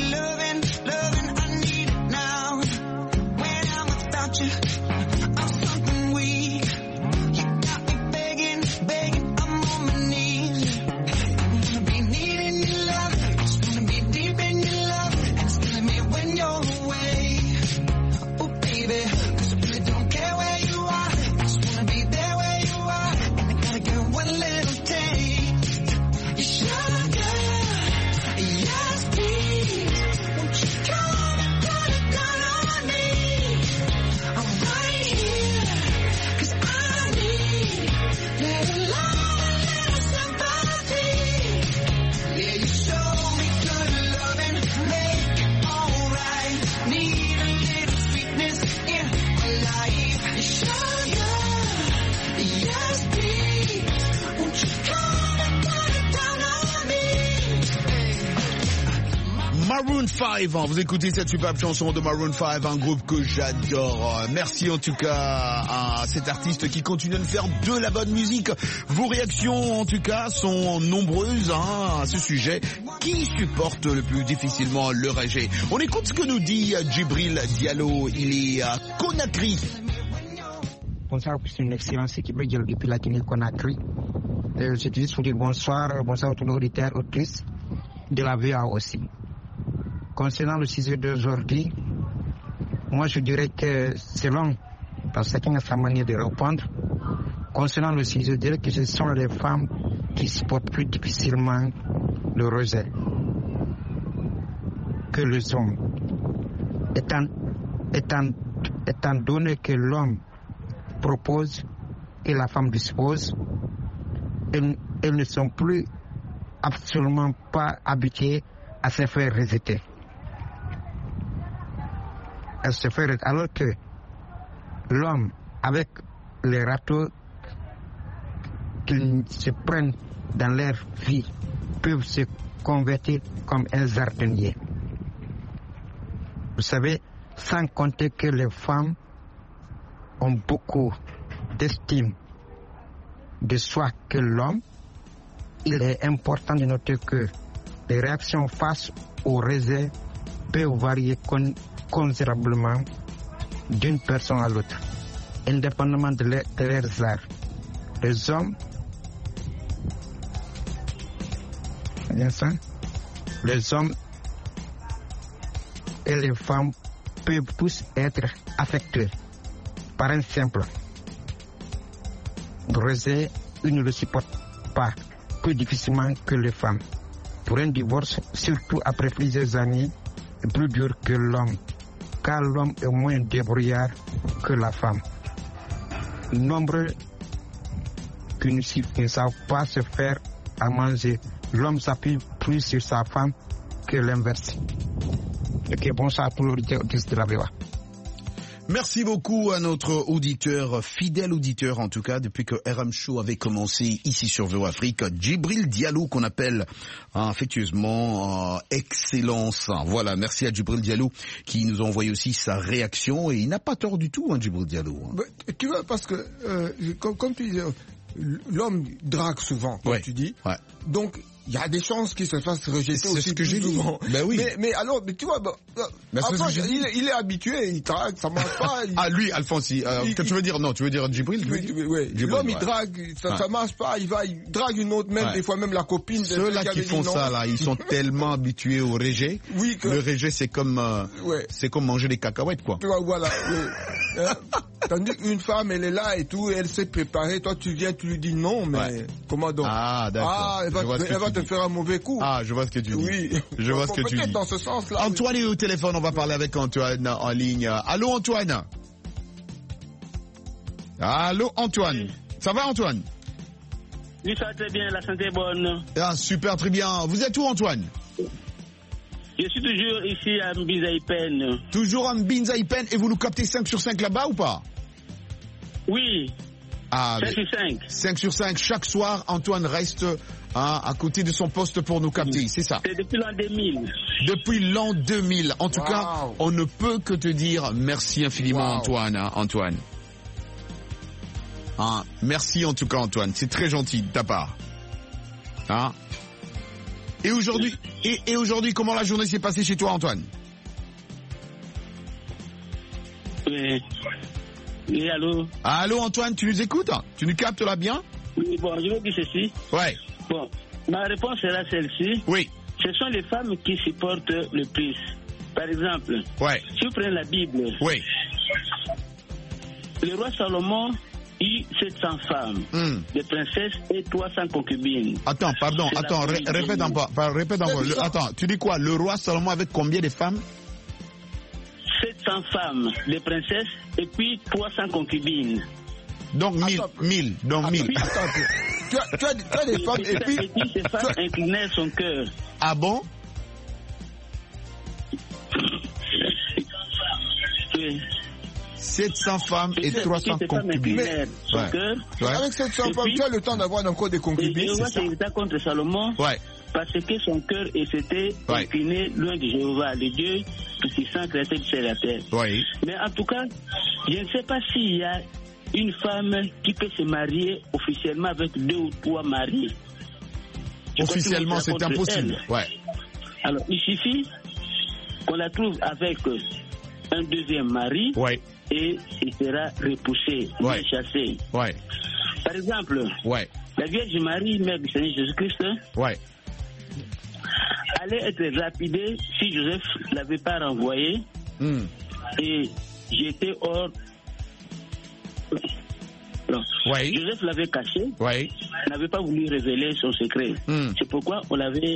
Maroon 5, vous écoutez cette superbe chanson de Maroon 5, un groupe que j'adore. Merci en tout cas à cet artiste qui continue à nous faire de la bonne musique. Vos réactions en tout cas sont nombreuses à ce sujet. Qui supporte le plus difficilement le rejet? On écoute ce que nous dit Djibril Diallo, il est à Conakry. Bonsoir, c'est une excellence équipe depuis la Guinée-Conakry. Je dis juste pour dire bonsoir à tous nos auditeurs, autrices de la VOA aussi. Concernant le sujet d'aujourd'hui, moi je dirais que selon, parce que chacun a sa manière de répondre, concernant le sujet, je dirais que ce sont les femmes qui supportent plus difficilement le rejet que les hommes. Étant donné que l'homme propose et la femme dispose, elles ne sont plus absolument pas habituées à se faire rejeter. Elles se font rejeter, alors que l'homme, avec les râteaux qu'ils se prennent dans leur vie, peuvent se convertir comme un jardinier. Vous savez, sans compter que les femmes ont beaucoup d'estime de soi que l'homme, il est important de noter que les réactions face au rejet peuvent varier considérablement d'une personne à l'autre, indépendamment de leurs arts. Les hommes, et les femmes peuvent tous être affectés par un simple rejet. Ils ne le supportent pas plus difficilement que les femmes. Pour un divorce, surtout après plusieurs années, est plus dur que l'homme, car l'homme est moins débrouillard que la femme. Nombreux qui ne savent pas se faire à manger, l'homme s'appuie plus sur sa femme que l'inverse. Ok, bonsoir à tous les auditeurs de la VOA. Merci beaucoup à notre auditeur, fidèle auditeur en tout cas, depuis que RM Show avait commencé ici sur VOA Afrique, Djibril Diallo, qu'on appelle affectueusement Excellence. Voilà, merci à Djibril Diallo qui nous a envoyé aussi sa réaction, et il n'a pas tort du tout, Djibril Diallo. Tu vois, parce que, comme tu dis, l'homme drague souvent, comme tu dis, donc il y a des chances qu'il se fasse rejeter aussi ce que j'ai souvent. Ben oui. Mais alors, tu vois, après, il est habitué, il drague, ça marche pas. Ah, lui, Alphonse, que tu veux dire? Non, tu veux dire Djibril? Oui, l'homme, il drague, ça marche pas, il drague une autre, même des fois même la copine. Ceux-là qui font ça, là, ils sont tellement habitués au rejet. Oui, que... Le rejet, c'est comme manger des cacahuètes, quoi. Voilà, tandis qu'une femme, elle est là et tout, elle s'est préparée, toi tu viens, tu lui dis non, mais comment donc? Ah, d'accord. Elle va te faire un mauvais coup. Ah, je vois ce que tu dis. Oui. Je vois ce que tu dis. Dans ce sens-là. Antoine est au téléphone, on va parler avec Antoine en ligne. Allô, Antoine? Allô, Antoine? Ça va, Antoine? Oui, ça va très bien, la santé est bonne. Ah, super, très bien. Vous êtes où, Antoine? Je suis toujours ici à Mbinza-Ipen. Toujours à Mbinza-Ipen, et vous nous captez 5 sur 5 là-bas ou pas? Oui. 5 sur 5. 5 sur 5. Chaque soir, Antoine reste à côté de son poste pour nous capter, c'est ça? C'est depuis l'an 2000. Depuis l'an 2000. En tout cas, on ne peut que te dire merci infiniment, Antoine. Merci en tout cas, Antoine. C'est très gentil de ta part. Et aujourd'hui, comment la journée s'est passée chez toi, Antoine? Oui, allô? Allô, Antoine, tu nous écoutes? Tu nous captes là bien? Oui, bon, je veux dire ceci. Ouais. Bon, ma réponse sera celle-ci. Oui. Ce sont les femmes qui supportent le plus. Par exemple, si vous prenez la Bible, le roi Salomon eut 700 femmes, des princesses et 300 concubines. Attends, répète encore. Attends, tu dis quoi? Le roi Salomon avait combien de femmes? 700 femmes, des princesses, et puis 300 concubines. Donc 1000. Donc 1000. Tu as des femmes, et puis... ces femmes inclinaient son cœur. Ah bon? Oui. 700 femmes et 300 concubines. Avec 700 femmes, tu as le temps d'avoir encore des concubines. Et le roi s'irrita contre Salomon. parce que son cœur s'était incliné loin de Jéhovah, le Dieu tout-puissant, créateur du ciel et la terre. Oui. Mais en tout cas, je ne sais pas s'il y a une femme qui peut se marier officiellement avec 2 ou 3 maris. Officiellement, c'est impossible. Ouais. Alors, il suffit qu'on la trouve avec un deuxième mari et il sera repoussé, chassé. Ouais. Par exemple, la Vierge Marie, mère du Seigneur Jésus-Christ, allait être lapidée si Joseph ne l'avait pas renvoyé et j'étais hors. Non. Joseph l'avait caché, n'avait pas voulu révéler son secret. C'est pourquoi on l'avait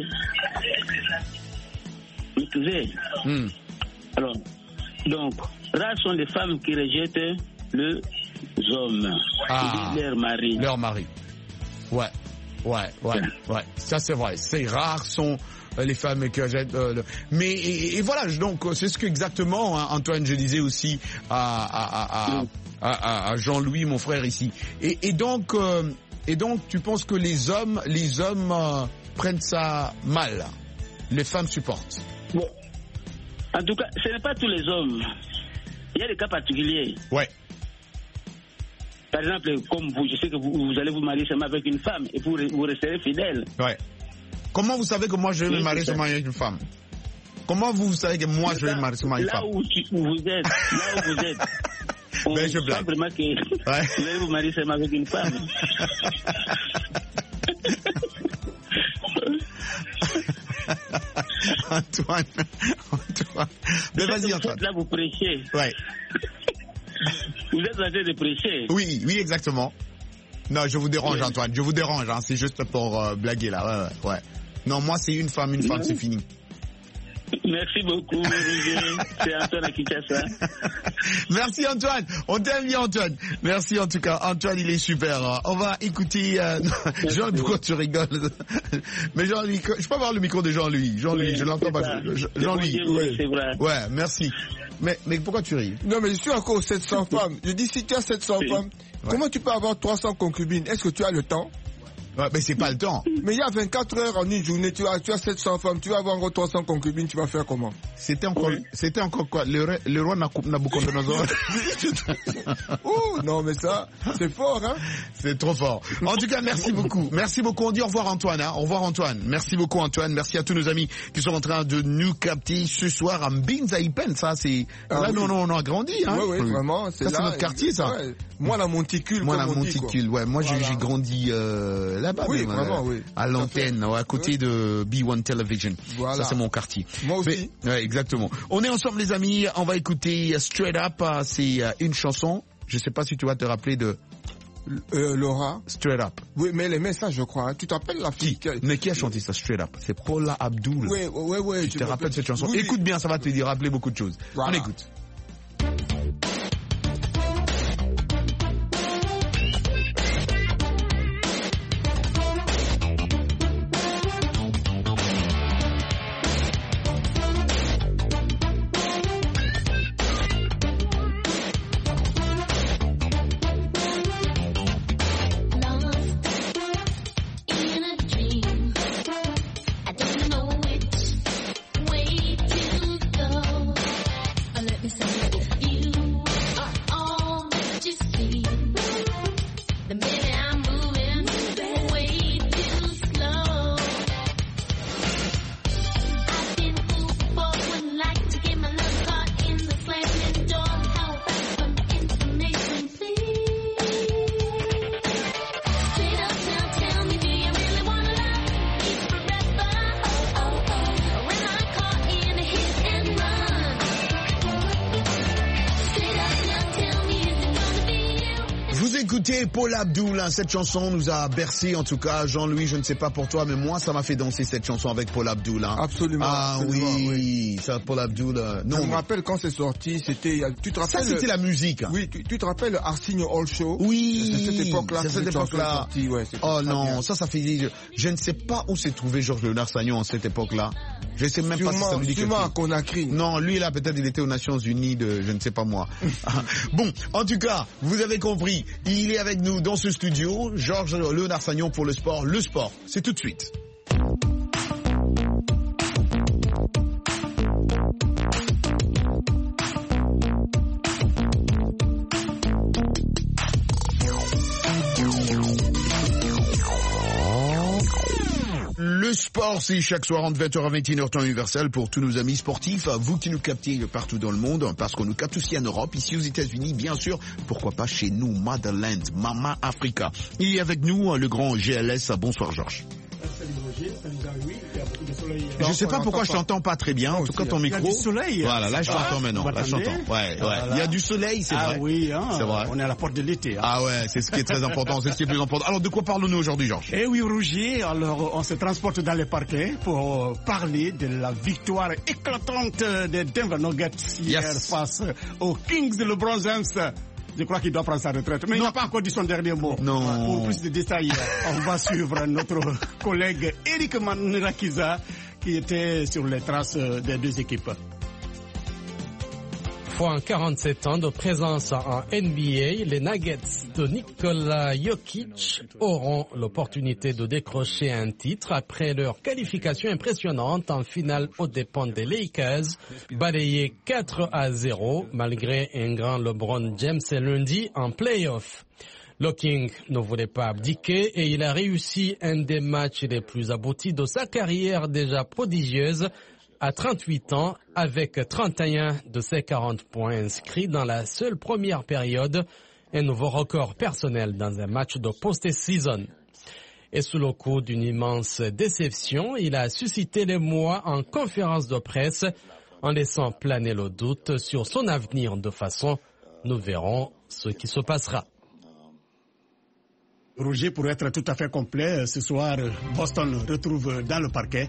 épousé. Alors, donc, rares sont les femmes qui rejettent les hommes, leur mari. Leur mari. Ouais. Ça c'est vrai. C'est rares sont les femmes qui rejettent. Mais et voilà. Donc c'est ce que exactement Antoine, je disais aussi à Jean-Louis, mon frère ici. Et donc tu penses que les hommes prennent ça mal. Les femmes supportent. Bon. En tout cas, ce n'est pas tous les hommes. Il y a des cas particuliers. Ouais. Par exemple, comme vous, je sais que vous allez vous marier seulement avec une femme et vous resterez fidèle. Ouais. Comment vous savez que moi je vais me marier seulement avec une femme? Comment vous savez que moi je vais me marier seulement avec une femme? Là où vous êtes, on je blague. Simplement que vous allez vous marier seulement avec une femme. Antoine. Mais vas-y, Antoine. Là, vous prêchez. Ouais. Vous êtes en train de prêcher. Oui, exactement. Non, je vous dérange, Antoine. Je vous dérange, hein. C'est juste pour blaguer, là. Ouais. Non, moi, c'est une femme, c'est fini. Merci beaucoup, Roger. C'est Antoine à Kinshasa. Merci, Antoine. On t'aime bien, Antoine. Merci, en tout cas. Antoine, il est super. On va écouter... Jean, pourquoi tu rigoles? Mais Jean-Louis, je peux avoir le micro de Jean-Louis? Jean-Louis, je l'entends pas. Jean-Louis. C'est vrai. Ouais, merci. Mais pourquoi tu ris? Non, mais je suis encore 700 femmes. Je dis, si tu as 700 femmes, comment tu peux avoir 300 concubines? Est-ce que tu as le temps? Ouais, mais c'est pas le temps. Mais il y a 24 heures en une journée, tu as 700 femmes, tu vas avoir encore 300 concubines, tu vas faire comment? C'était encore quoi? Le roi Nabucodonosor. Ouh, non, mais ça, c'est fort, hein? C'est trop fort. En tout cas, merci beaucoup. Merci beaucoup. On dit au revoir, Antoine, hein. Au revoir, Antoine. Merci beaucoup, Antoine. Merci à tous nos amis qui sont en train de nous capter ce soir à Mbinza-Ipen. Ça, c'est, là, nous, on a grandi, hein. Oui, vraiment. C'est notre quartier, ça. Ouais. Moi, la Monticule. Moi, la Monticule, ouais. Moi, j'ai grandi, là-bas, oui, même, vraiment, oui. À l'antenne, à côté de B1 Television. Voilà. Ça, c'est mon quartier. Moi aussi. Ouais, exactement. On est ensemble, les amis. On va écouter Straight Up. C'est une chanson. Je sais pas si tu vas te rappeler de... Laura. Straight Up. Oui, mais les messages, je crois. Hein. Tu t'appelles la fille Mais qui a chanté ça, Straight Up? C'est Paula Abdul. Oui. Tu te rappelles cette chanson? Oui. Écoute bien, ça va te rappeler beaucoup de choses. Voilà. On écoute. Écoutez, Paula Abdul, hein, cette chanson nous a bercé, en tout cas. Jean-Louis, je ne sais pas pour toi, mais moi, ça m'a fait danser cette chanson avec Paula Abdul. Hein. Absolument. Ah oui, ça, Paula Abdul. Non, je me rappelle quand c'est sorti, c'était... Tu te rappelles, ça, c'était la musique. Hein. Oui, tu te rappelles Arsenio Hall Show? Oui, c'est cette époque-là. C'est cette époque-là. Oh non, ça fait... Je ne sais pas où s'est trouvé Georges Léonard Sagnon en cette époque-là. Je ne sais même pas si ça lui dit quelque chose. Conakry. Non, lui là, peut-être il était aux Nations Unies de... Je ne sais pas moi. Bon, en tout cas, vous avez compris, il est avec nous dans ce studio, Georges Léonard Sagnon pour le sport. Le sport, c'est tout de suite. sport, c'est chaque soir entre 20h à 21h temps universel pour tous nos amis sportifs, vous qui nous captez partout dans le monde, parce qu'on nous capte aussi en Europe, ici aux États-Unis, bien sûr, pourquoi pas chez nous, Motherland, Mama Africa. Il est avec nous le grand GLS. Bonsoir Georges. Salut Roger, salut Jean-Louis, il y a beaucoup de soleil. Je sais pas pourquoi je t'entends pas très bien, en tout cas ton micro. Il y a du soleil. Voilà, là je t'entends maintenant, là je t'entends. Ouais. Il y a du soleil, c'est vrai. Ah oui, c'est vrai. On est à la porte de l'été. Ah ouais, c'est ce qui est très important, c'est ce qui est plus important. Alors de quoi parlons-nous aujourd'hui Georges? Eh oui Roger, alors on se transporte dans les parquets pour parler de la victoire éclatante des Denver Nuggets hier face aux Kings de LeBron James. Je crois qu'il doit prendre sa retraite. Mais il n'a pas encore dit son dernier mot. Non. Pour plus de détails, on va suivre notre collègue Eric Manirakiza qui était sur les traces des deux équipes. En 47 ans de présence en NBA, les Nuggets de Nikola Jokic auront l'opportunité de décrocher un titre après leur qualification impressionnante en finale aux dépens des Lakers, balayés 4-0 malgré un grand LeBron James lundi en play-off. Le King ne voulait pas abdiquer et il a réussi un des matchs les plus aboutis de sa carrière déjà prodigieuse à 38 ans, avec 31 de ses 40 points inscrits dans la seule première période, un nouveau record personnel dans un match de post-season. Et sous le coup d'une immense déception, il a suscité l'émoi en conférence de presse en laissant planer le doute sur son avenir de façon, nous verrons ce qui se passera. Roger, pour être tout à fait complet, ce soir, Boston retrouve dans le parquet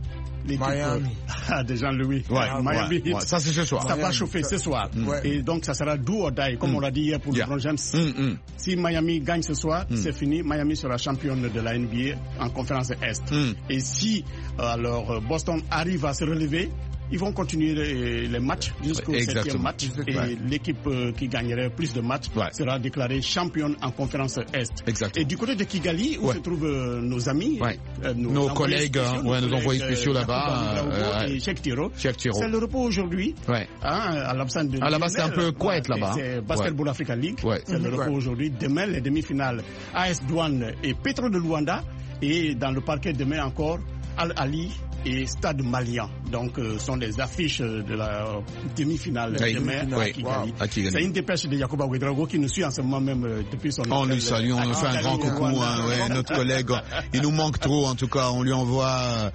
Miami. De Jean-Louis. Miami. Ouais. Ça, c'est ce soir. Ça va chauffer ce soir. Et donc, ça sera do or die, comme on l'a dit hier pour LeBron James. Si Miami gagne ce soir, c'est fini. Miami sera championne de la NBA en conférence Est. Et si, alors, Boston arrive à se relever, ils vont continuer les matchs jusqu'au 7e match. Et l'équipe qui gagnerait plus de matchs sera déclarée championne en conférence Est. Exactement. Et du côté de Kigali, où se trouvent nos amis, nos collègues, nos envoyés spéciaux là-bas, et Cheikh Tiro. C'est le repos aujourd'hui. À l'absence de là-bas, c'est un peu quiet là-bas. C'est Basketball Africa League. C'est le repos aujourd'hui. Demain, les demi-finales AS Douane et Petro de Luanda. Et dans le parquet demain encore, Al-Ali et Stade Malien. Donc, sont les affiches de la demi-finale demain à Kigali. C'est une dépêche de Yakuba Ouedraogo qui nous suit en ce moment même depuis son... On lui salue, on lui fait un grand coucou, notre collègue. Il nous manque trop, en tout cas, on lui envoie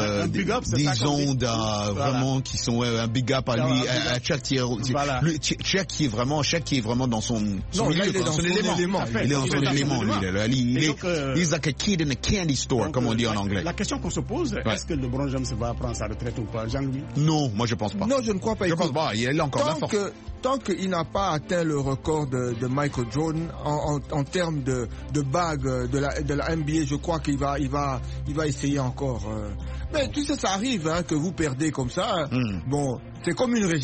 des ondes vraiment qui sont un big up à lui, à Cheikh Tiro. Cheikh qui est vraiment dans son milieu, dans son élément. Il est dans son élément, lui. Il est like a kid in a candy store, comme on dit en anglais. La question qu'on se pose, est-ce que LeBron James va prendre sa retraite ou pas, Jean-Louis? Non, moi je pense pas. Non, je ne crois pas. Je pense pas, il est encore là fort. Tant qu'il n'a pas atteint le record de Michael Jordan en termes de bagues de la NBA, je crois qu'il va essayer encore. Mais tu sais, ça arrive que vous perdez comme ça. Bon, c'est comme une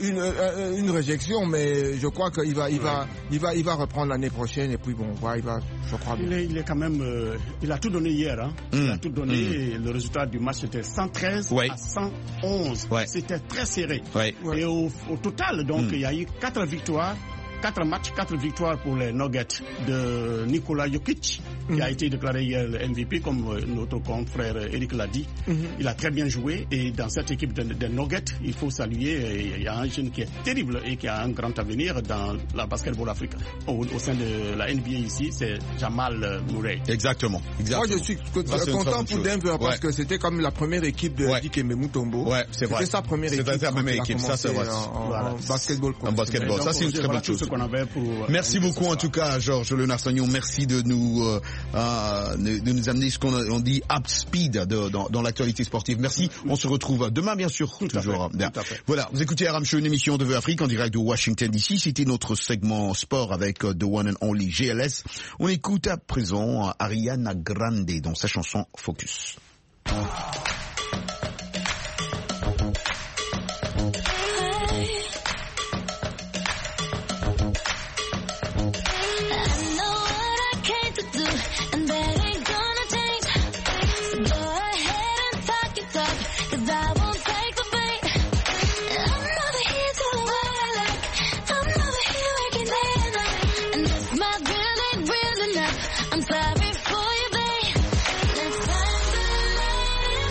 réjection, mais je crois qu'il va reprendre l'année prochaine et puis bon, je crois bien. Il est quand même, il a tout donné hier. Il a tout donné. Et le résultat du match était 113 à 111. C'était très serré. Et au total, donc, il y a eu 4 victoires. 4 matchs, 4 victoires pour les Nuggets de Nikola Jokic, qui a été déclaré hier MVP, comme notre confrère Eric l'a dit. Il a très bien joué, et dans cette équipe des Nuggets, il faut saluer, il y a un jeune qui est terrible et qui a un grand avenir dans la Basketball Afrique. Au sein de la NBA ici, c'est Jamal Murray. Exactement. Moi, je suis content pour Denver parce que c'était comme la première équipe de Dikembe Mutombo. C'est vrai. C'était sa première équipe. C'était sa première équipe, ça c'est vrai. En basketball. En basketball, ça c'est une très bonne chose. Merci beaucoup en tout cas, Georges Léonard Sagnon. Merci de nous amener ce qu'on dit up speed dans l'actualité sportive. Merci. On se retrouve demain, bien sûr. Toujours. Voilà. Vous écoutez RM Show, une émission de VO Afrique en direct de Washington DC. C'était notre segment sport avec The One and Only GLS. On écoute à présent Ariana Grande dans sa chanson Focus. I'm sorry for you, babe. Let's find the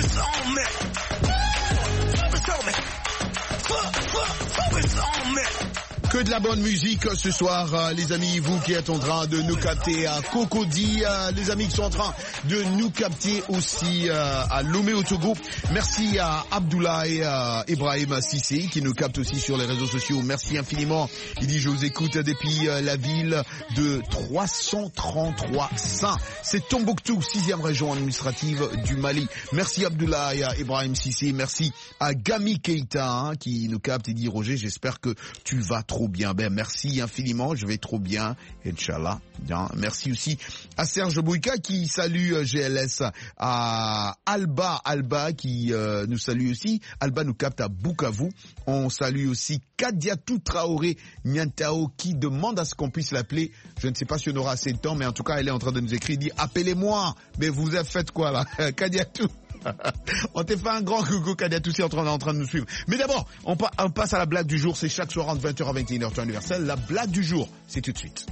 Focus on me. Focus on me. Focus on me. Que de la bonne musique ce soir, les amis, vous qui êtes en train de nous capter à Cocody, les amis qui sont en train de nous capter aussi à Lomé au Togo. Merci à Abdoulaye Ibrahim Sissé qui nous capte aussi sur les réseaux sociaux. Merci infiniment. Il dit je vous écoute depuis la ville de 333 Saint. C'est Tombouctou, 6e région administrative du Mali. Merci Abdoulaye Ibrahim Sissé. Merci à Gami Keita qui nous capte et dit Roger, j'espère que tu vas trop bien. Ben merci infiniment, je vais trop bien, Inch'Allah. Bien. Merci aussi à Serge Bouika qui salue GLS, à Alba qui nous salue aussi. Alba nous capte à Bukavu. On salue aussi Kadiatou Traoré Niantao qui demande à ce qu'on puisse l'appeler. Je ne sais pas si on aura assez de temps, mais en tout cas elle est en train de nous écrire, il dit appelez-moi. Mais vous avez fait quoi là, Kadiatou? On t'a fait un grand coucou, Kadiatou, si en train de nous suivre. Mais d'abord, on passe à la blague du jour. C'est chaque soir entre 20h et 21h temps universel. La blague du jour, c'est tout de suite.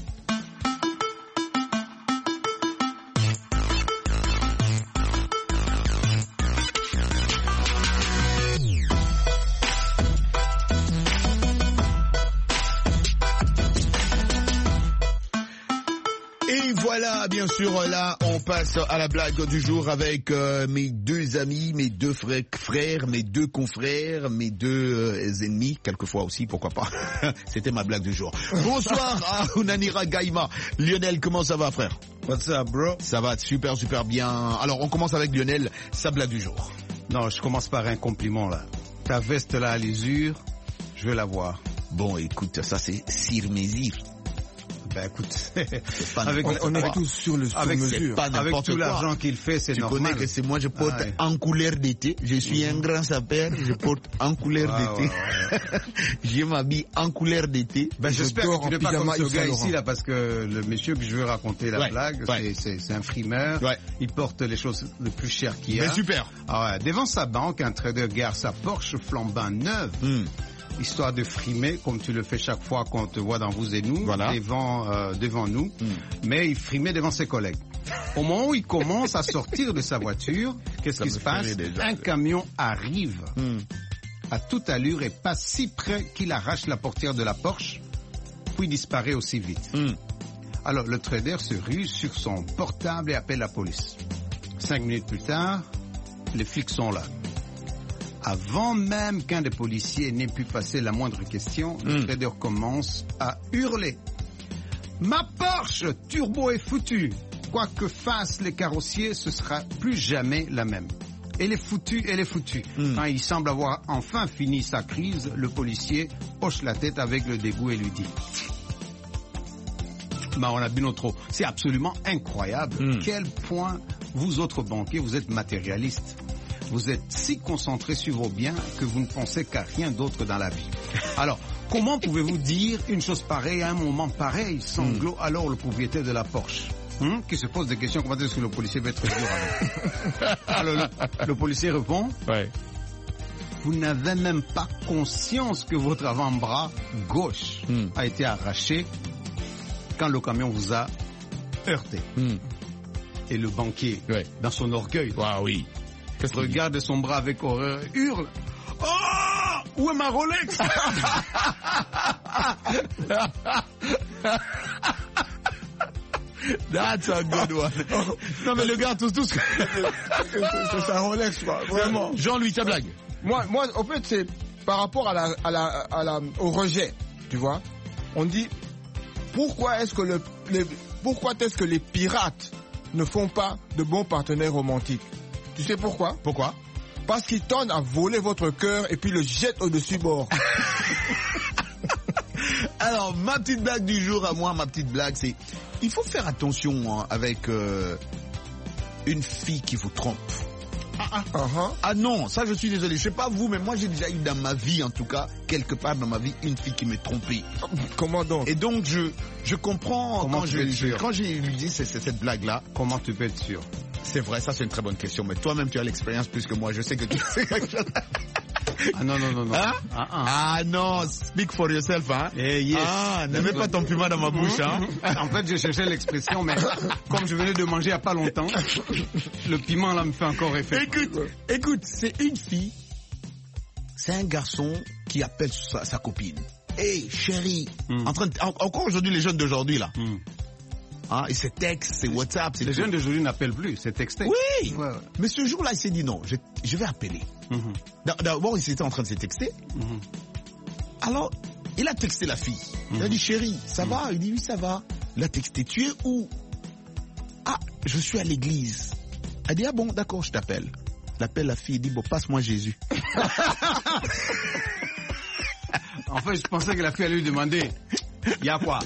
Voilà, bien sûr, là, on passe à la blague du jour avec mes deux amis, mes deux frères, mes deux confrères, mes deux ennemis, quelquefois aussi, pourquoi pas. C'était ma blague du jour. Bonsoir à Unanira Gaïma. Lionel, comment ça va, frère? What's up, bro? Ça va super bien. Alors, on commence avec Lionel, sa blague du jour. Non, je commence par un compliment, là. Ta veste, là, à l'usure, je veux la voir. Bon, écoute, ça, c'est Sir Mézir. Ben écoute, on est tous sur mesure. Avec tout l'argent qu'il fait, c'est normal. Tu connais que c'est moi, je porte en couleur d'été. Je suis un grand sapeur, je porte en couleur d'été. Je m'habille en couleur d'été. Ben j'espère que tu n'es pas comme ce gars ici là, parce que le monsieur que je veux raconter la blague, c'est un frimeur. Il porte les choses les plus chères qu'il y a. Ben super. Ah ouais. Devant sa banque, un trader gare sa Porsche flambant neuve. Histoire de frimer, comme tu le fais chaque fois qu'on te voit dans Vous et Nous, devant nous, mais il frimait devant ses collègues. Au moment où il commence à sortir de sa voiture, qu'est-ce qui se passe? Un camion arrive à toute allure et passe si près qu'il arrache la portière de la Porsche, puis disparaît aussi vite. Alors le trader se ruse sur son portable et appelle la police. 5 minutes plus tard, les flics sont là. Avant même qu'un des policiers n'ait pu passer la moindre question, le trader commence à hurler. Ma Porsche turbo est foutue. Quoi que fassent les carrossiers, ce sera plus jamais la même. Elle est foutue. Quand il semble avoir enfin fini sa crise, le policier hoche la tête avec le dégoût et lui dit on a bu notre eau. C'est absolument incroyable. Quel point vous autres banquiers, vous êtes matérialistes. Vous êtes si concentrés sur vos biens que vous ne pensez qu'à rien d'autre dans la vie. Alors, comment pouvez-vous dire une chose pareille à un moment pareil? Sanglot alors le propriétaire de la Porsche, qui se pose des questions. Comment est-ce que le policier va être dur alors le policier répond vous n'avez même pas conscience que votre avant-bras gauche a été arraché quand le camion vous a heurté. Et le banquier, dans son orgueil, regarde son bras avec horreur, hurle. Oh! Où est ma Rolex? That's a good one. Non mais le gars, tous. C'est un Rolex, quoi. Vraiment. Jean-Louis, ta blague. Moi, en fait, c'est par rapport au rejet, tu vois. On dit, pourquoi est-ce que les pirates ne font pas de bons partenaires romantiques? Tu sais pourquoi? Pourquoi? Parce qu'ils tendent à voler votre cœur et puis le jettent au-dessus bord. Alors, ma petite blague du jour à moi, c'est... Il faut faire attention avec une fille qui vous trompe. Ah non, ça je suis désolé. Je sais pas vous, mais moi j'ai déjà eu dans ma vie, en tout cas, quelque part dans ma vie, une fille qui me trompait. Comment donc? Et donc je comprends quand j'ai lu dit cette blague-là. Comment tu peux être sûr? C'est vrai, ça c'est une très bonne question. Mais toi-même tu as l'expérience plus que moi. Je sais que tu sais quelque chose. Ah non. Hein? Ah non, speak for yourself, hein. Yes. Ah, ne mets pas ton piment dans ma bouche, hein. En fait, je cherchais l'expression, mais comme je venais de manger il n'y a pas longtemps, le piment là me fait encore effet. Écoute, c'est une fille, c'est un garçon qui appelle sa copine. Hey, chérie, encore aujourd'hui, les jeunes d'aujourd'hui là. Hein, et c'est texte, c'est WhatsApp. Les jeunes d'aujourd'hui n'appellent plus, c'est texté. Oui, mais ce jour-là, il s'est dit non, je vais appeler. D'abord, il était en train de se texter. Alors, il a texté la fille. Il a dit chérie, ça va? Il dit oui, ça va. Il a texté, tu es où? Ah, je suis à l'église. Elle dit ah bon, d'accord, je t'appelle. Il appelle la fille, il dit bon, passe-moi Jésus. En fait, je pensais que la fille allait lui demander. Il y a quoi?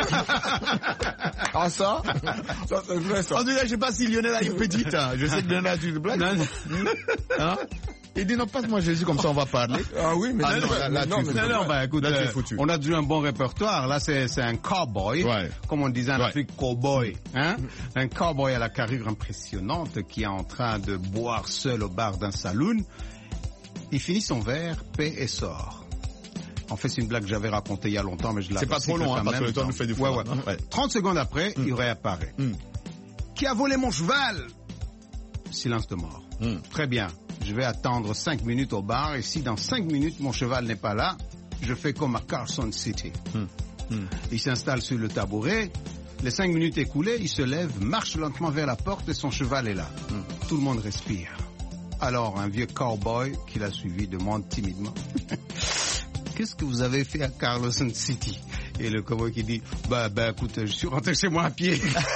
Ah ça c'est vrai ça. En tout cas, je sais pas si Lionel a une petite. Hein. Je sais que Lionel a une blague. Hein? Il dit non, passe-moi Jésus, comme ça on va parler. Ah oui, mais écoute, on a déjà un bon répertoire. Là, c'est un cowboy, comme on disait en Afrique, cowboy. Hein? Un cowboy à la carrure impressionnante qui est en train de boire seul au bar d'un saloon. Il finit son verre, paie et sort. En fait, c'est une blague que j'avais racontée il y a longtemps, mais je la... C'est pas trop long, hein, parce que le temps nous fait du fou. 30 secondes après, il réapparaît. Qui a volé mon cheval? Silence de mort. Très bien. Je vais attendre 5 minutes au bar, et si dans 5 minutes, mon cheval n'est pas là, je fais comme à Carson City. Il s'installe sur le tabouret. Les 5 minutes écoulées, il se lève, marche lentement vers la porte, et son cheval est là. Tout le monde respire. Alors, un vieux cowboy qui l'a suivi demande timidement... Qu'est-ce que vous avez fait à Carson City? Et le cowboy qui dit, bah, écoute, je suis rentré chez moi à pied.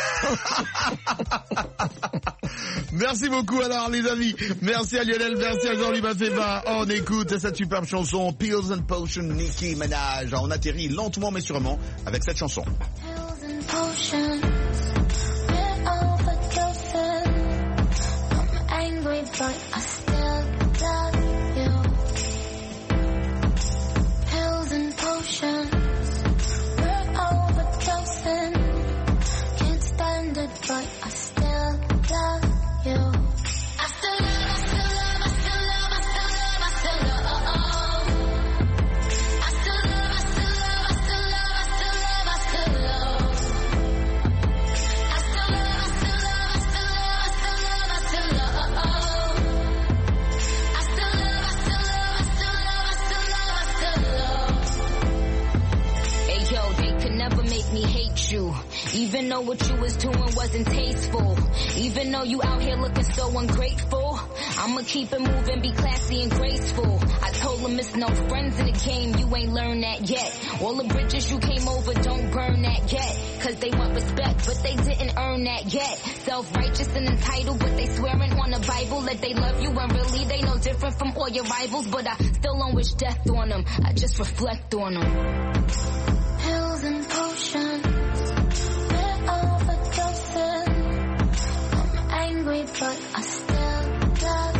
Merci beaucoup alors les amis. Merci à Lionel, merci à Jean-Louis Baféba. On écoute cette superbe chanson, Pills and Potion, Nicki Minaj. On atterrit lentement mais sûrement avec cette chanson. Pills and potions, we're overdosing. I'm angry but I still love you. Potions, we're overdosing. Can't stand it, but I still love you. I still love, I still love, I still love, I still love, I still love. I still love, I still love, I still love, I still love, I still love. I still love, I still love, I still love, I still love, I still love. I still love, I still love, I still love, I still love, I still love. Yo, they could never make me hate you. Even though what you was doing wasn't tasteful. Even though you out here looking so ungrateful. I'ma keep it moving, be classy and graceful. I told them it's no friends in the game, you ain't learned that yet. All the bridges you came over, don't burn that yet. Cause they want respect, but they didn't earn that yet. Self-righteous and entitled, but they swearing on the Bible that they love you when really they no different from all your rivals. But I still don't wish death on them, I just reflect on them. Pills and potions, we're overdosing. I'm angry but I still love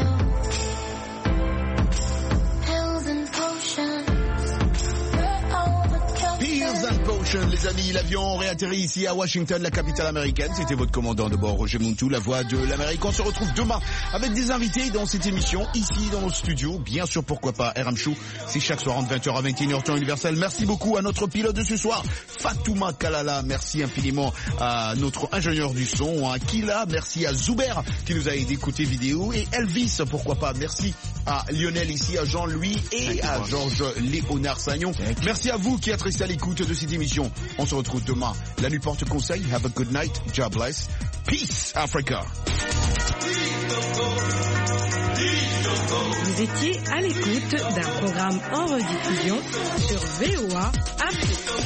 you. Pills and potions, we're overdosing. Pills and Potions, les amis, l'avion réatterrit ici à Washington, la capitale américaine. C'était votre commandant de bord, Roger Muntu, la voix de l'Amérique. On se retrouve demain avec des invités dans cette émission, ici dans nos studios. Bien sûr, pourquoi pas, RM Show, c'est chaque soir entre 20h à 21h, temps universel. Merci beaucoup à notre pilote de ce soir, Fatouma Kalala. Merci infiniment à notre ingénieur du son, à Kila. Merci à Zuber, qui nous a aidé côté vidéo. Et Elvis, pourquoi pas. Merci à Lionel ici, à Jean-Louis et à Georges Léonard Sagnon. Merci à vous qui êtes restés à l'écoute de cette émission. On se retrouve demain. La nuit porte conseil. Have a good night. God bless. Peace, Africa. Vous étiez à l'écoute d'un programme en rediffusion sur VOA Afrique.